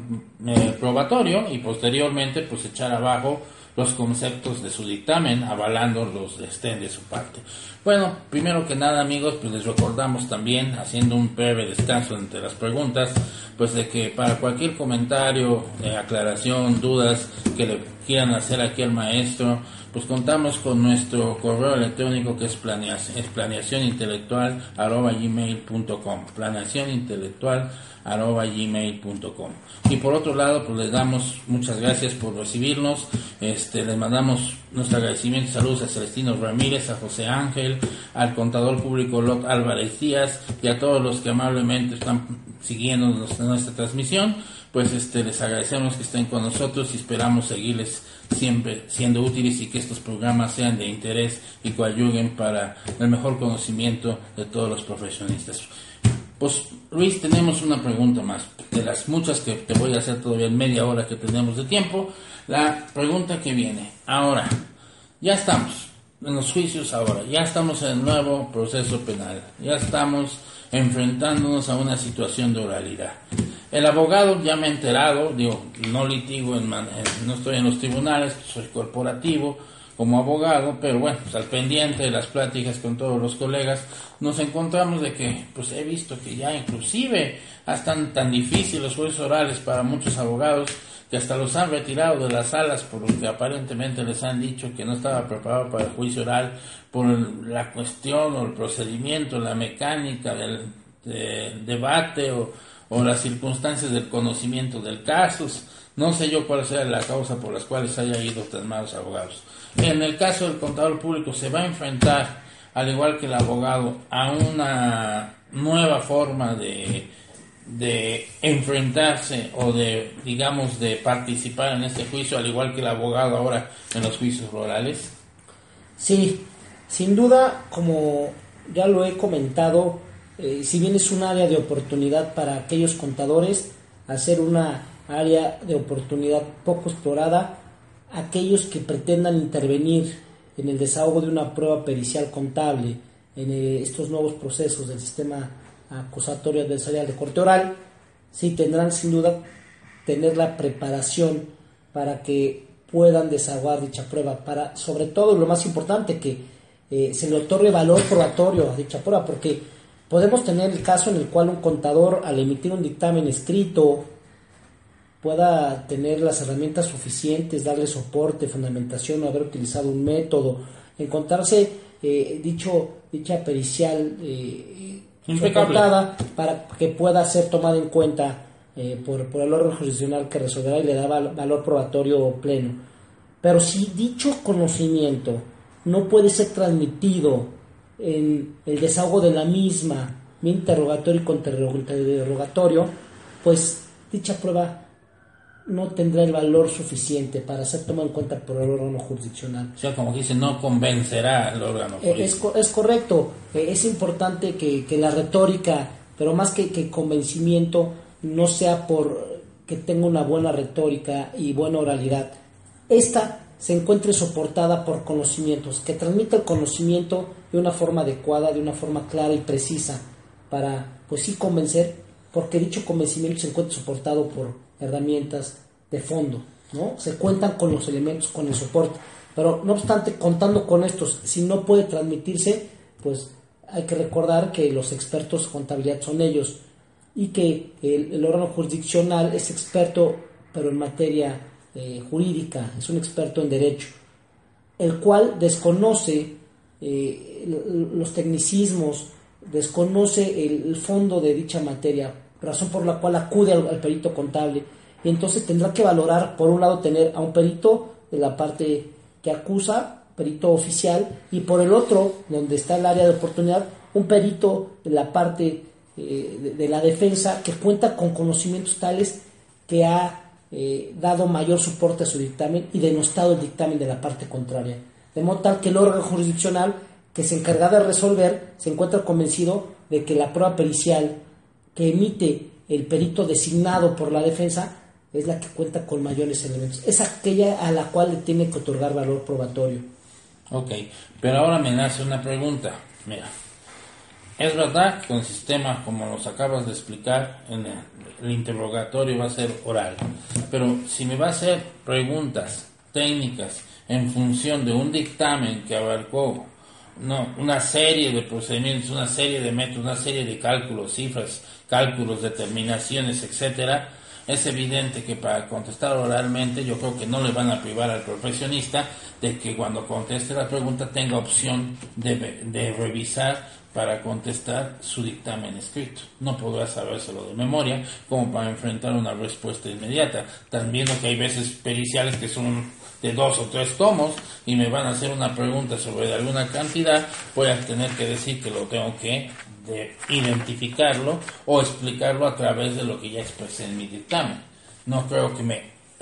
probatorio y posteriormente pues echar abajo los conceptos de su dictamen, avalando los que estén de su parte. Bueno, primero que nada, amigos, pues les recordamos también, haciendo un breve descanso entre las preguntas, pues de que para cualquier comentario, eh, aclaración, dudas que le quieran hacer aquí al maestro, pues contamos con nuestro correo electrónico que es planeación, es planeación intelectual arroba gmail punto com, planeación intelectual arroba gmail punto com. Y por otro lado, pues les damos muchas gracias por recibirnos, este les mandamos nuestro agradecimiento y saludos a Celestino Ramírez, a José Ángel, al contador público Lot Álvarez Díaz y a todos los que amablemente están siguiendo nuestra, nuestra transmisión. Pues este les agradecemos que estén con nosotros y esperamos seguirles siempre siendo útiles y que estos programas sean de interés y coadyuvuen para el mejor conocimiento de todos los profesionistas. Pues Luis, tenemos una pregunta más, de las muchas que te voy a hacer todavía en media hora que tenemos de tiempo. La pregunta que viene, ahora, ya estamos en los juicios ahora, ya estamos en el nuevo proceso penal, ya estamos enfrentándonos a una situación de oralidad. El abogado, ya me he enterado, digo, no litigo, en man- no estoy en los tribunales, soy corporativo como abogado, pero bueno, pues al pendiente de las pláticas con todos los colegas, nos encontramos de que, pues he visto que ya inclusive están tan difíciles los juicios orales para muchos abogados, que hasta los han retirado de las salas por lo que aparentemente les han dicho que no estaba preparado para el juicio oral por la cuestión o el procedimiento, la mecánica del, del debate o, o las circunstancias del conocimiento del caso. No sé yo cuál sea la causa por las cuales haya ido tan malos abogados. En el caso del contador público se va a enfrentar, al igual que el abogado, a una nueva forma de de enfrentarse o de, digamos, de participar en este juicio, al igual que el abogado ahora en los juicios orales. Sí, sin duda, como ya lo he comentado, eh, si bien es un área de oportunidad para aquellos contadores, hacer una área de oportunidad poco explorada, aquellos que pretendan intervenir en el desahogo de una prueba pericial contable, en eh, estos nuevos procesos del sistema acusatorio adversarial de corte oral, sí tendrán sin duda tener la preparación para que puedan desahogar dicha prueba, para sobre todo lo más importante, que eh, se le otorgue valor probatorio a dicha prueba, porque podemos tener el caso en el cual un contador, al emitir un dictamen escrito, pueda tener las herramientas suficientes, darle soporte, fundamentación, o haber utilizado un método, encontrarse eh, dicho dicha pericial eh, soportada para que pueda ser tomada en cuenta eh, por, por el órgano jurisdiccional que resolverá y le da val, valor probatorio pleno. Pero si dicho conocimiento no puede ser transmitido en el desahogo de la misma, mi interrogatorio y contrainterrogatorio, pues dicha prueba no tendrá el valor suficiente para ser tomado en cuenta por el órgano jurisdiccional. O sea, como dice, no convencerá al órgano jurisdiccional. Es, es correcto, es importante que, que la retórica, pero más que, que convencimiento, no sea por que tenga una buena retórica y buena oralidad. Esta se encuentre soportada por conocimientos, que transmita el conocimiento de una forma adecuada, de una forma clara y precisa, para, pues sí, convencer, porque dicho convencimiento se encuentra soportado por herramientas de fondo, ¿no? Se cuentan con los elementos, con el soporte, pero no obstante, contando con estos, si no puede transmitirse, pues hay que recordar que los expertos en contabilidad son ellos, y que el, el órgano jurisdiccional es experto, pero en materia eh, jurídica, es un experto en derecho, el cual desconoce eh, los tecnicismos, desconoce el, el fondo de dicha materia, razón por la cual acude al, al perito contable, y entonces tendrá que valorar, por un lado, tener a un perito de la parte que acusa, perito oficial, y por el otro, donde está el área de oportunidad, un perito de la parte eh, de, de la defensa, que cuenta con conocimientos tales que ha eh, dado mayor soporte a su dictamen y denostado el dictamen de la parte contraria, de modo tal que el órgano jurisdiccional que se encarga de resolver se encuentra convencido de que la prueba pericial que emite el perito designado por la defensa es la que cuenta con mayores elementos, es aquella a la cual le tiene que otorgar valor probatorio. Ok, pero ahora me nace una pregunta. Mira, es verdad que con el sistema, como nos acabas de explicar, en el, el interrogatorio va a ser oral, pero si me va a hacer preguntas técnicas en función de un dictamen que abarcó no, una serie de procedimientos, una serie de métodos, una serie de cálculos, cifras, cálculos, determinaciones, etcétera, es evidente que para contestar oralmente yo creo que no le van a privar al profesionista de que cuando conteste la pregunta tenga opción de, de revisar para contestar su dictamen escrito. No podrá sabérselo de memoria como para enfrentar una respuesta inmediata. Están viendo que hay veces periciales que son de dos o tres tomos y me van a hacer una pregunta sobre alguna cantidad, voy a tener que decir que lo tengo que de identificarlo o explicarlo a través de lo que ya expresé en mi dictamen. No creo que me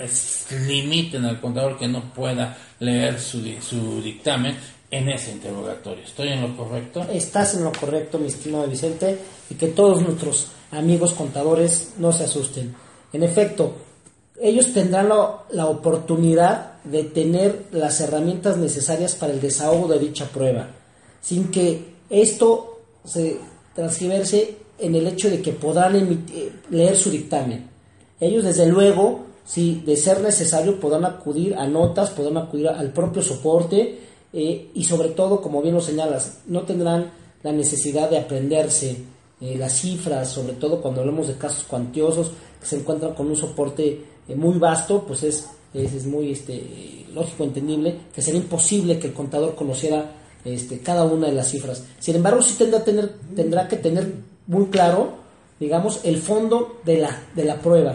limiten al contador que no pueda leer su, su dictamen en ese interrogatorio. ¿Estoy en lo correcto? Estás en lo correcto, mi estimado Vicente, y que todos nuestros amigos contadores no se asusten. En efecto, ellos tendrán la, la oportunidad de tener las herramientas necesarias para el desahogo de dicha prueba, sin que esto se transcribirse en el hecho de que podrán emitir, leer su dictamen. Ellos, desde luego, si de ser necesario, podrán acudir a notas, podrán acudir al propio soporte, eh, y sobre todo, como bien lo señalas, no tendrán la necesidad de aprenderse eh, las cifras, sobre todo cuando hablamos de casos cuantiosos que se encuentran con un soporte eh, muy vasto, pues es, es, es muy este, lógico, entendible, que sería imposible que el contador conociera este, cada una de las cifras. Sin embargo, sí tendrá, tener, tendrá que tener muy claro, digamos, el fondo de la, de la prueba,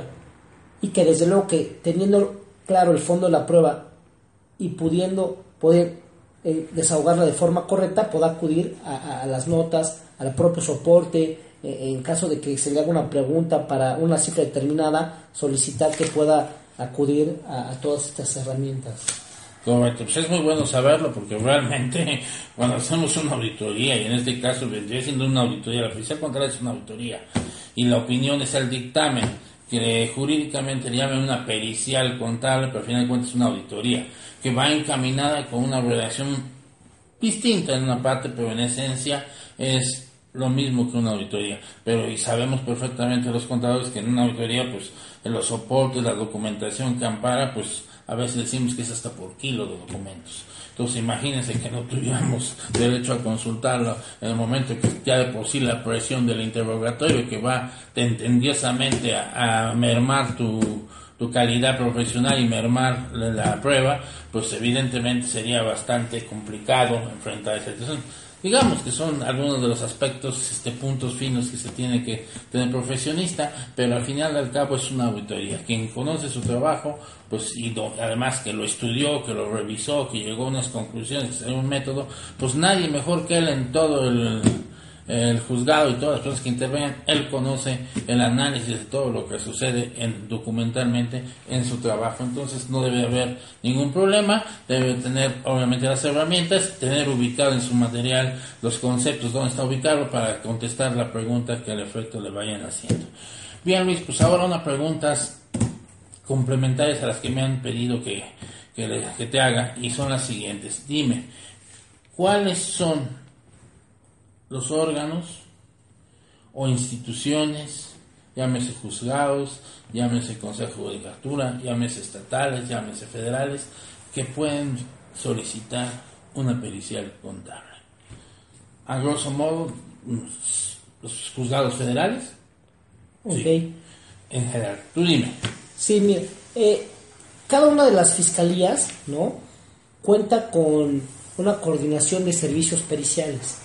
y que desde luego que teniendo claro el fondo de la prueba y pudiendo poder eh, desahogarla de forma correcta, pueda acudir a, a las notas, al propio soporte, eh, en caso de que se le haga una pregunta para una cifra determinada, solicitar que pueda acudir a, a todas estas herramientas. Correcto, pues es muy bueno saberlo, porque realmente cuando hacemos una auditoría, y en este caso vendría siendo una auditoría, la oficial contable es una auditoría, y la opinión es el dictamen, que jurídicamente le llaman una pericial contable, pero al final de cuentas es una auditoría, que va encaminada con una redacción distinta en una parte, pero en esencia es lo mismo que una auditoría. Pero y sabemos perfectamente los contadores que en una auditoría, pues en los soportes, la documentación que ampara, pues a veces decimos que es hasta por kilo de documentos. Entonces imagínense que no tuviéramos derecho a consultarlo en el momento que ya de por sí la presión del interrogatorio, que va tendenciosamente a, a mermar tu, tu calidad profesional y mermar la, la prueba, pues evidentemente sería bastante complicado enfrentar esa situación. Digamos que son algunos de los aspectos, este, puntos finos que se tiene que tener profesionista, pero al final del cabo es una auditoría. Quien conoce su trabajo, pues y do, además que lo estudió, que lo revisó, que llegó a unas conclusiones, que sería un método, pues nadie mejor que él en todo el, el juzgado y todas las personas que intervengan, él conoce el análisis de todo lo que sucede en, documentalmente en su trabajo. Entonces no debe haber ningún problema, debe tener obviamente las herramientas, tener ubicado en su material los conceptos, dónde está ubicado para contestar la pregunta que al efecto le vayan haciendo. Bien, Luis, pues ahora unas preguntas complementarias a las que me han pedido que, que, le, que te haga, y son las siguientes. Dime, ¿cuáles son los órganos o instituciones, llámese juzgados, llámese Consejo de Judicatura, llámese estatales, llámese federales, que pueden solicitar una pericial contable? A grosso modo, los juzgados federales. Ok. Sí, en general. Tú dime. Sí, mira, eh, cada una de las fiscalías, ¿no?, cuenta con una coordinación de servicios periciales.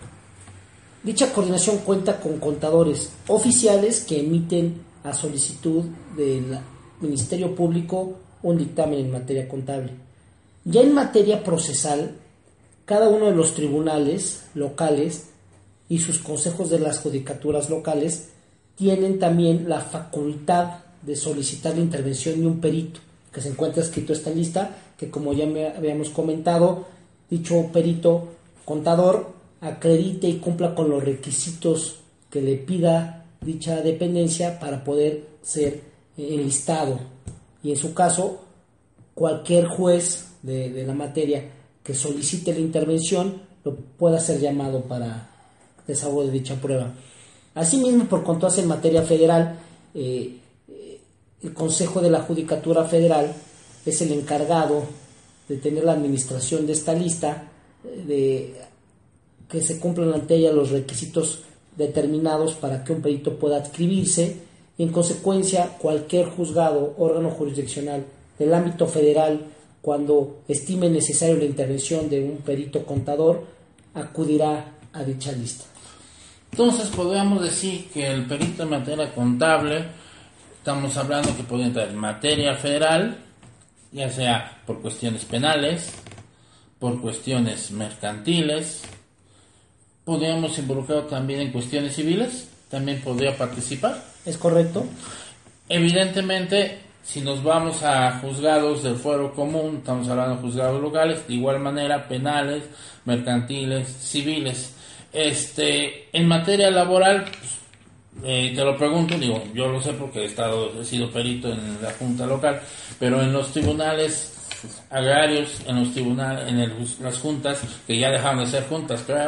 Dicha coordinación cuenta con contadores oficiales que emiten a solicitud del Ministerio Público un dictamen en materia contable. Ya en materia procesal, cada uno de los tribunales locales y sus consejos de las judicaturas locales tienen también la facultad de solicitar la intervención de un perito, que se encuentra escrito esta lista, que como ya me habíamos comentado, dicho perito contador acredite y cumpla con los requisitos que le pida dicha dependencia para poder ser enlistado, y en su caso cualquier juez de, de la materia que solicite la intervención lo pueda ser llamado para desahogo de dicha prueba. Asimismo, por cuanto hace en materia federal, eh, el Consejo de la Judicatura Federal es el encargado de tener la administración de esta lista, de que se cumplan ante ella los requisitos determinados para que un perito pueda adscribirse, y en consecuencia cualquier juzgado, órgano jurisdiccional del ámbito federal, cuando estime necesario la intervención de un perito contador, acudirá a dicha lista. Entonces podríamos decir que el perito en materia contable, estamos hablando que puede entrar en materia federal, ya sea por cuestiones penales, por cuestiones mercantiles, podríamos involucrar también en cuestiones civiles, también podría participar. ¿Es correcto? Evidentemente, si nos vamos a juzgados del fuero común, estamos hablando de juzgados locales, de igual manera penales, mercantiles, civiles. Este, en materia laboral, pues, eh, te lo pregunto, digo, yo lo sé porque he estado, he sido perito en la junta local, pero en los tribunales agrarios, en los tribunales, en el, las juntas, que ya dejaron de ser juntas, creo,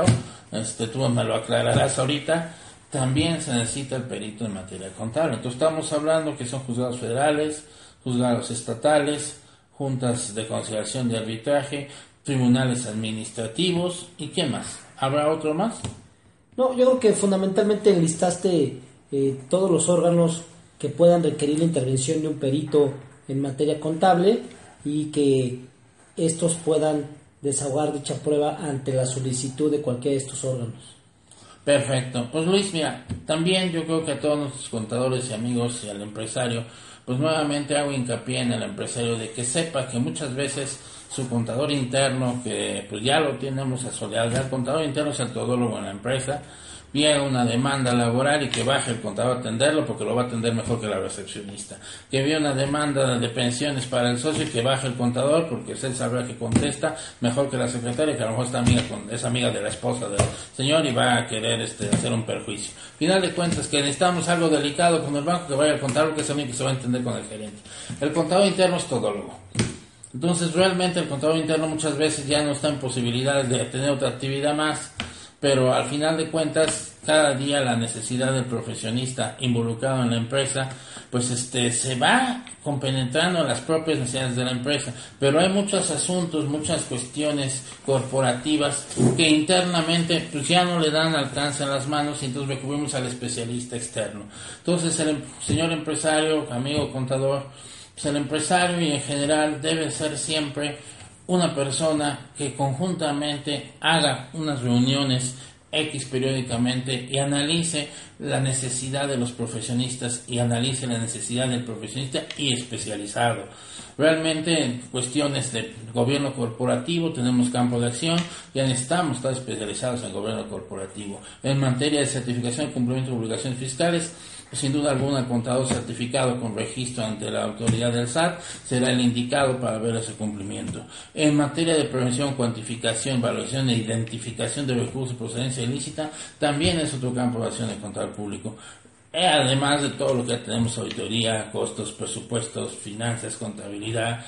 este, tú me lo aclararás ahorita, también se necesita el perito en materia contable. Entonces estamos hablando que son juzgados federales, juzgados estatales, juntas de conciliación de arbitraje, tribunales administrativos, ¿y qué más? ¿Habrá otro más? No, yo creo que fundamentalmente enlistaste eh, todos los órganos que puedan requerir la intervención de un perito en materia contable y que estos puedan desahogar dicha prueba ante la solicitud de cualquiera de estos órganos. Perfecto. Pues Luis, mira, también yo creo que a todos nuestros contadores y amigos y al empresario, pues nuevamente hago hincapié en el empresario de que sepa que muchas veces su contador interno, que pues ya lo tenemos asoleado, el contador interno es el todólogo en la empresa, viene una demanda laboral y que baje el contador a atenderlo porque lo va a atender mejor que la recepcionista. Que viene una demanda de pensiones para el socio y que baje el contador porque él sabrá que contesta mejor que la secretaria, que a lo mejor está amiga con, es amiga de la esposa del señor y va a querer este, hacer un perjuicio. Final de cuentas, que necesitamos algo delicado con el banco, que vaya al contador, que es el único que se va a entender con el gerente. El contador interno es todólogo. Entonces realmente el contador interno muchas veces ya no está en posibilidades de tener otra actividad más, pero al final de cuentas cada día la necesidad del profesionista involucrado en la empresa pues este se va compenetrando en las propias necesidades de la empresa, pero hay muchos asuntos, muchas cuestiones corporativas que internamente pues ya no le dan alcance en las manos y entonces recurrimos al especialista externo. Entonces el señor empresario, amigo contador, pues el empresario y en general debe ser siempre una persona que conjuntamente haga unas reuniones X periódicamente y analice la necesidad de los profesionistas y analice la necesidad del profesionista y especializado. Realmente en cuestiones de gobierno corporativo tenemos campo de acción, ya necesitamos estar especializados en gobierno corporativo. En materia de certificación y cumplimiento de obligaciones fiscales, sin duda alguna el contador certificado con registro ante la autoridad del S A T será el indicado para ver ese cumplimiento. En materia de prevención, cuantificación, valoración e identificación de recursos de procedencia ilícita, también es otro campo de acción del contador público. Además de todo lo que tenemos, auditoría, costos, presupuestos, finanzas, contabilidad,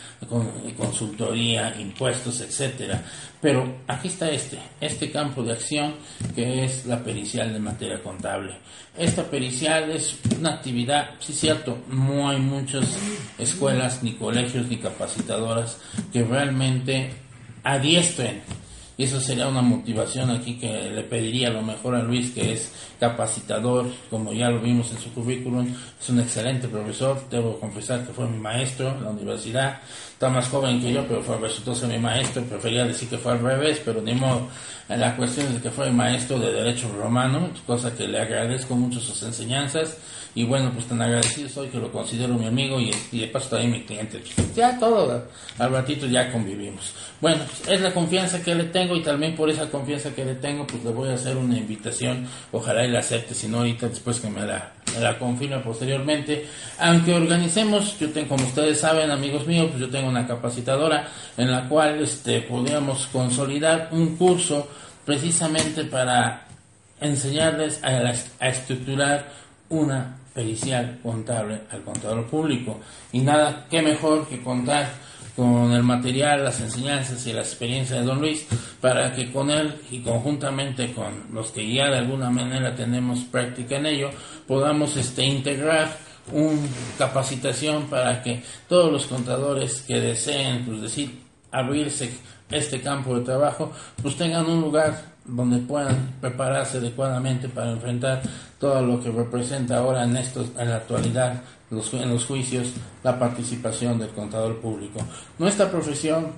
consultoría, impuestos, etcétera. Pero aquí está este, este campo de acción que es la pericial de materia contable. Esta pericial es una actividad, sí es cierto, no hay muchas escuelas, ni colegios, ni capacitadoras que realmente adiestren. Y eso sería una motivación aquí que le pediría a lo mejor a Luis, que es capacitador, como ya lo vimos en su currículum, es un excelente profesor, debo confesar que fue mi maestro en la universidad, está más joven que yo, pero fue, resultó ser mi maestro, prefería decir que fue al revés, pero ni modo, la cuestión es que fue maestro de Derecho Romano, cosa que le agradezco mucho sus enseñanzas, y bueno, pues tan agradecido soy que lo considero mi amigo y, y de paso también mi cliente. Ya todo, al ratito ya convivimos. Bueno, pues es la confianza que le tengo y también por esa confianza que le tengo, pues le voy a hacer una invitación, ojalá y la acepte, si no ahorita después que me la, me la confirme posteriormente. Aunque organicemos, yo tengo, como ustedes saben, amigos míos, pues yo tengo una capacitadora en la cual este podríamos consolidar un curso precisamente para enseñarles a, a estructurar una pericial contable al contador público. Y nada, qué mejor que contar con el material, las enseñanzas y la experiencia de don Luis, para que con él y conjuntamente con los que ya de alguna manera tenemos práctica en ello, podamos este integrar una capacitación para que todos los contadores que deseen, pues decir, abrirse este campo de trabajo, pues tengan un lugar donde puedan prepararse adecuadamente para enfrentar todo lo que representa ahora en estos, en la actualidad, los, en los juicios, la participación del contador público. Nuestra profesión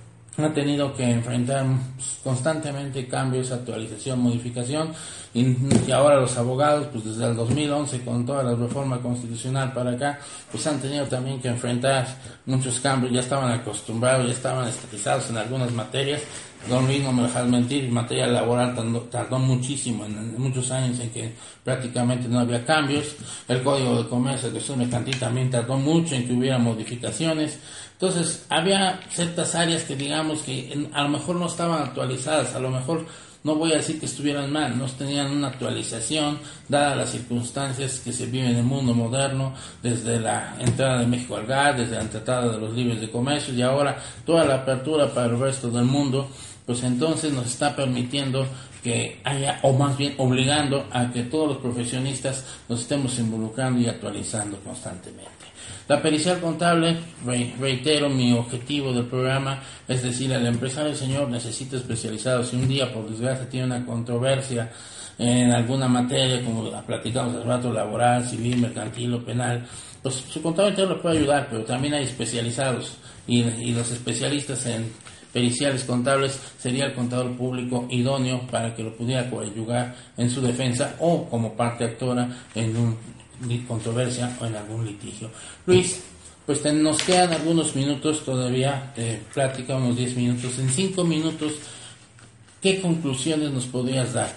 ha tenido que enfrentar constantemente cambios, actualización, modificación, y, y ahora los abogados, pues desde el dos mil once con toda la reforma constitucional para acá, pues han tenido también que enfrentar muchos cambios, ya estaban acostumbrados, ya estaban estatizados en algunas materias. Don Luis, no me dejas mentir, en materia laboral tardó, tardó muchísimo, en, en muchos años en que prácticamente no había cambios. El Código de Comercio, que es mercantil, también tardó mucho en que hubiera modificaciones. Entonces, había ciertas áreas que digamos que en, a lo mejor no estaban actualizadas, a lo mejor no voy a decir que estuvieran mal, no tenían una actualización, dadas las circunstancias que se viven en el mundo moderno, desde la entrada de México al G A T T, desde la Tratado de los Libres de Comercio y ahora toda la apertura para el resto del mundo. pues entonces nos está permitiendo que haya, o más bien obligando a que todos los profesionistas nos estemos involucrando y actualizando constantemente. La pericial contable, re, reitero, mi objetivo del programa es decirle al empresario: señor, necesita especializado. Si un día por desgracia tiene una controversia en alguna materia, como la platicamos hace rato, laboral, civil, mercantil o penal, pues su contador entero lo puede ayudar, pero también hay especializados, y, y los especialistas en periciales contables sería el contador público idóneo para que lo pudiera coadyuvar en su defensa o como parte actora en una controversia o en algún litigio. Luis, pues te, nos quedan algunos minutos todavía de plática, unos diez minutos. En cinco minutos, ¿qué conclusiones nos podrías dar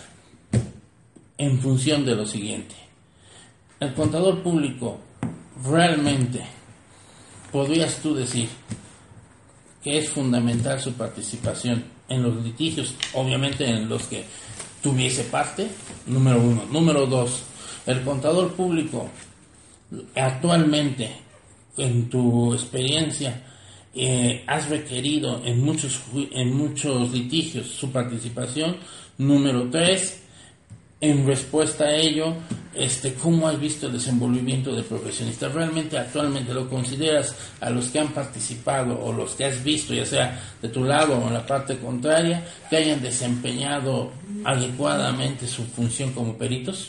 en función de lo siguiente? El contador público, realmente, ¿podrías tú decir que es fundamental su participación en los litigios, obviamente en los que tuviese parte? Número uno. Número dos, el contador público actualmente, en tu experiencia, eh, has requerido en muchos en muchos litigios su participación. Número tres, en respuesta a ello, este, ¿cómo has visto el desenvolvimiento de profesionistas? ¿Realmente actualmente lo consideras a los que han participado o los que has visto, ya sea de tu lado o en la parte contraria, que hayan desempeñado adecuadamente su función como peritos?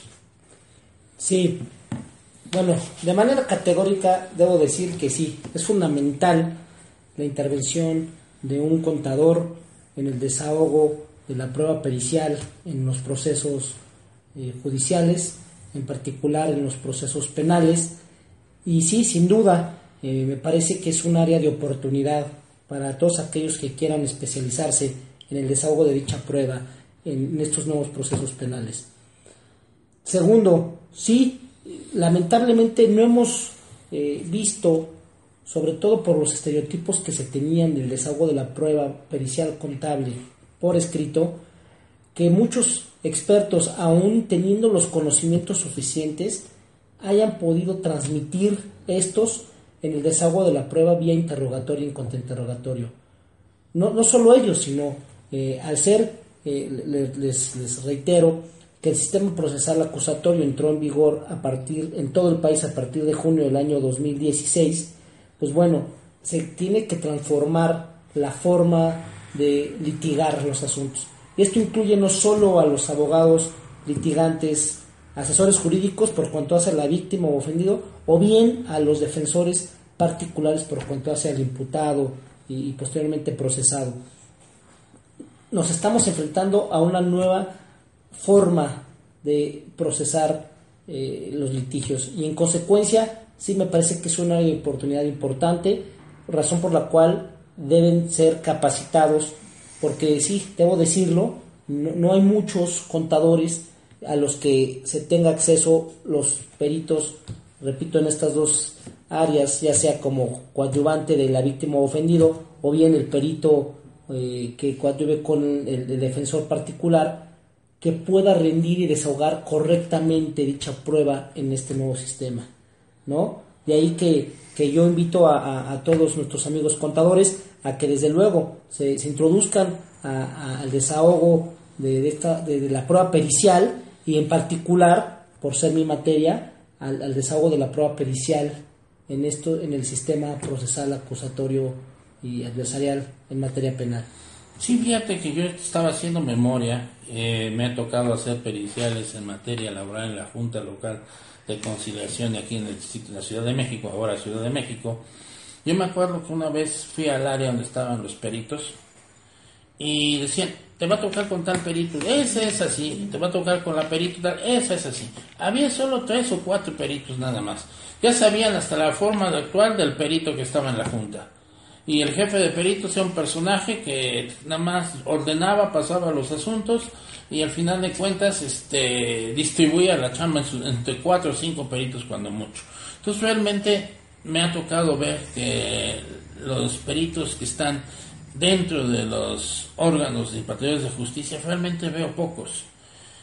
Sí, bueno, de manera categórica debo decir que sí, es fundamental la intervención de un contador en el desahogo de la prueba pericial en los procesos eh, judiciales, en particular en los procesos penales, y sí, sin duda, eh, me parece que es un área de oportunidad para todos aquellos que quieran especializarse en el desahogo de dicha prueba en, en estos nuevos procesos penales. Segundo, sí, lamentablemente no hemos eh, visto, sobre todo por los estereotipos que se tenían del desahogo de la prueba pericial contable por escrito, que muchos expertos, aún teniendo los conocimientos suficientes, hayan podido transmitir estos en el desahogo de la prueba vía interrogatorio y en contrainterrogatorio. No, no solo ellos, sino eh, al ser, eh, les, les reitero, que el sistema procesal acusatorio entró en vigor a partir en todo el país a partir de junio del año dos mil dieciséis, pues bueno, se tiene que transformar la forma de litigar los asuntos. Y esto incluye no solo a los abogados litigantes, asesores jurídicos por cuanto hace a la víctima o ofendido, o bien a los defensores particulares por cuanto hace al imputado y, y posteriormente procesado. Nos estamos enfrentando a una nueva forma de procesar eh, los litigios, y en consecuencia sí me parece que es una oportunidad importante, razón por la cual deben ser capacitados, porque sí, debo decirlo, no, no hay muchos contadores a los que se tenga acceso los peritos, repito, en estas dos áreas, ya sea como coadyuvante de la víctima o ofendido, o bien el perito eh, que coadyuve con el, el defensor particular, que pueda rendir y desahogar correctamente dicha prueba en este nuevo sistema, ¿no? De ahí que, que yo invito a, a, a todos nuestros amigos contadores a que desde luego se, se introduzcan a, a, al desahogo de, de, esta, de, de la prueba pericial, y en particular, por ser mi materia, al, al desahogo de la prueba pericial en esto, en el sistema procesal acusatorio y adversarial en materia penal. Sí, fíjate que yo estaba haciendo memoria, eh, me ha tocado hacer periciales en materia laboral en la Junta Local de Conciliación aquí en el distrito de la Ciudad de México, ahora Ciudad de México. Yo me acuerdo que una vez fui al área donde estaban los peritos y decían, te va a tocar con tal perito, ese es así, te va a tocar con la perito tal, esa es así. Había solo tres o cuatro peritos nada más. Ya sabían hasta la forma actual del perito que estaba en la Junta. Y el jefe de peritos era un personaje que nada más ordenaba, pasaba los asuntos y al final de cuentas este, distribuía la chamba en su, entre cuatro o cinco peritos cuando mucho. Entonces realmente me ha tocado ver que los peritos que están dentro de los órganos de patrullas de justicia realmente veo pocos.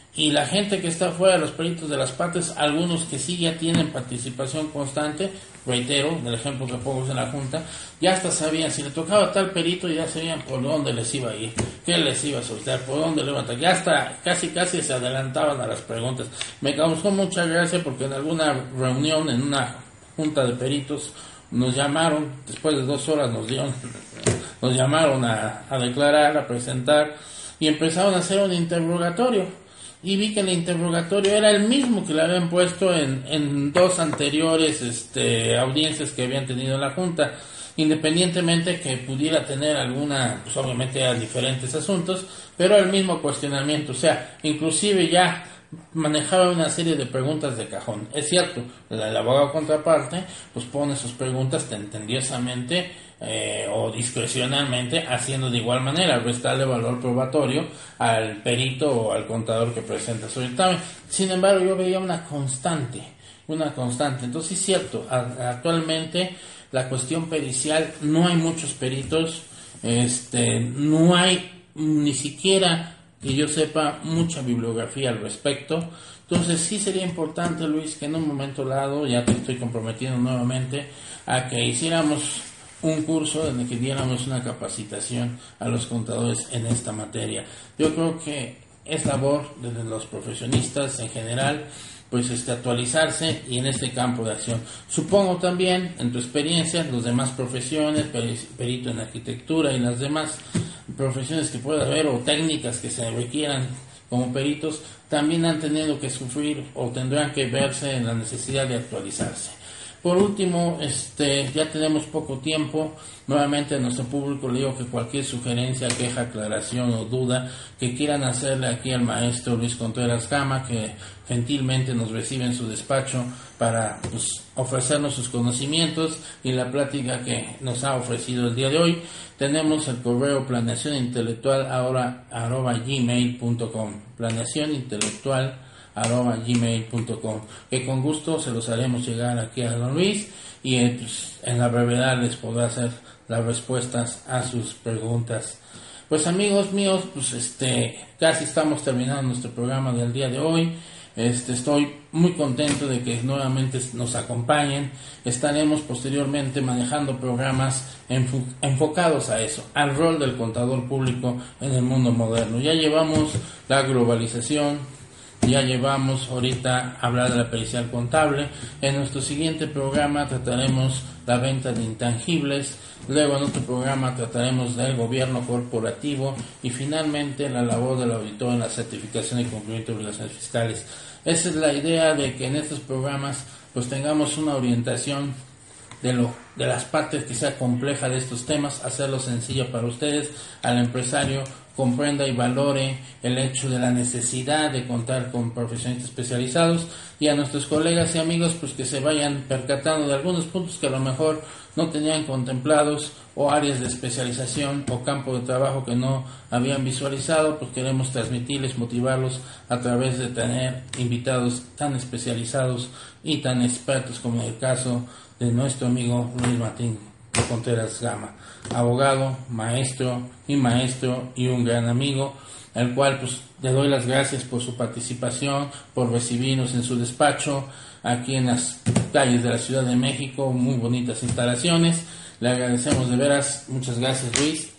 y la gente que está fuera, los peritos de las partes, algunos que sí ya tienen participación constante, reitero, del ejemplo que pongo en la Junta, ya hasta sabían, si le tocaba tal perito, ya sabían por dónde les iba a ir, qué les iba a soltar, por dónde le iba a atacar, ya hasta casi casi se adelantaban a las preguntas. Me causó mucha gracia porque en alguna reunión, en una junta de peritos, nos llamaron, después de dos horas nos dieron, nos llamaron a, a declarar, a presentar, y empezaron a hacer un interrogatorio. Y vi que el interrogatorio era el mismo que le habían puesto en, en dos anteriores este, audiencias que habían tenido en la Junta, independientemente que pudiera tener alguna, pues obviamente eran diferentes asuntos, pero el mismo cuestionamiento, o sea, inclusive ya manejaba una serie de preguntas de cajón. Es cierto, el, el abogado contraparte pues pone sus preguntas tendenciosamente eh, o discrecionalmente, haciendo de igual manera, restarle valor probatorio al perito o al contador que presenta su dictamen. Sin embargo, yo veía una constante, una constante. Entonces, es cierto, a, actualmente la cuestión pericial, no hay muchos peritos, este, no hay ni siquiera, que yo sepa, mucha bibliografía al respecto. Entonces sí sería importante, Luis, que en un momento dado, ya te estoy comprometiendo nuevamente, a que hiciéramos un curso en el que diéramos una capacitación a los contadores en esta materia. Yo creo que es labor de los profesionistas en general, pues este, actualizarse y en este campo de acción. Supongo también, en tu experiencia, los demás profesiones, perito en arquitectura y las demás profesiones que pueda haber o técnicas que se requieran como peritos, también han tenido que sufrir o tendrán que verse en la necesidad de actualizarse. Por último, este, ya tenemos poco tiempo. Nuevamente a nuestro público le digo que cualquier sugerencia, queja, aclaración o duda que quieran hacerle aquí al maestro Luis Contreras Gama, que gentilmente nos recibe en su despacho para pues, ofrecernos sus conocimientos y la plática que nos ha ofrecido el día de hoy. Tenemos el correo planeación intelectual ahora arroba gmail punto com, planeación intelectual arroba gmail punto com, que con gusto se los haremos llegar aquí a don Luis y eh, pues, en la brevedad les podrá hacer las respuestas a sus preguntas. Pues amigos míos, pues este casi estamos terminando nuestro programa del día de hoy. Este, estoy muy contento de que nuevamente nos acompañen. Estaremos posteriormente manejando programas enfo- enfocados a eso, al rol del contador público en el mundo moderno. Ya llevamos la globalización, ya llevamos ahorita a hablar de la pericial contable. En nuestro siguiente programa trataremos la venta de intangibles. Luego en otro programa trataremos del gobierno corporativo y finalmente la labor del auditor en la certificación y cumplimiento de obligaciones fiscales. Esa es la idea, de que en estos programas pues tengamos una orientación de lo de las partes que sea compleja de estos temas, hacerlo sencillo para ustedes, al empresario comprenda y valore el hecho de la necesidad de contar con profesionistas especializados, y a nuestros colegas y amigos pues que se vayan percatando de algunos puntos que a lo mejor no tenían contemplados, o áreas de especialización o campo de trabajo que no habían visualizado. Pues queremos transmitirles, motivarlos a través de tener invitados tan especializados y tan expertos como en el caso de nuestro amigo Luis Martín Contreras Gama, abogado, maestro y maestro y un gran amigo, al cual pues le doy las gracias por su participación, por recibirnos en su despacho aquí en las calles de la Ciudad de México, muy bonitas instalaciones. Le agradecemos de veras, muchas gracias Luis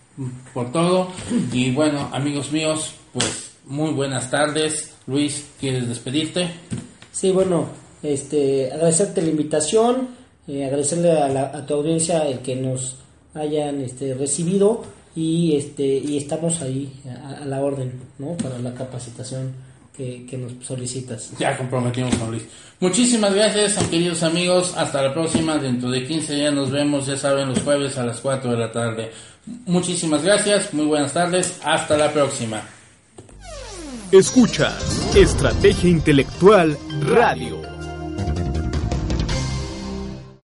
por todo. Y bueno, amigos míos, pues muy buenas tardes. Luis, ¿quieres despedirte? Sí, bueno, este, agradecerte la invitación, eh, agradecerle a, la, a tu audiencia el que nos hayan este, recibido, y este y estamos ahí a, a la orden, ¿no?, para la capacitación que, que nos solicitas. Ya comprometimos con Luis. Muchísimas gracias, queridos amigos. Hasta la próxima. Dentro de quince días nos vemos, ya saben, los jueves a las cuatro de la tarde. Muchísimas gracias, muy buenas tardes. Hasta la próxima. Escucha Estrategia Intelectual Radio.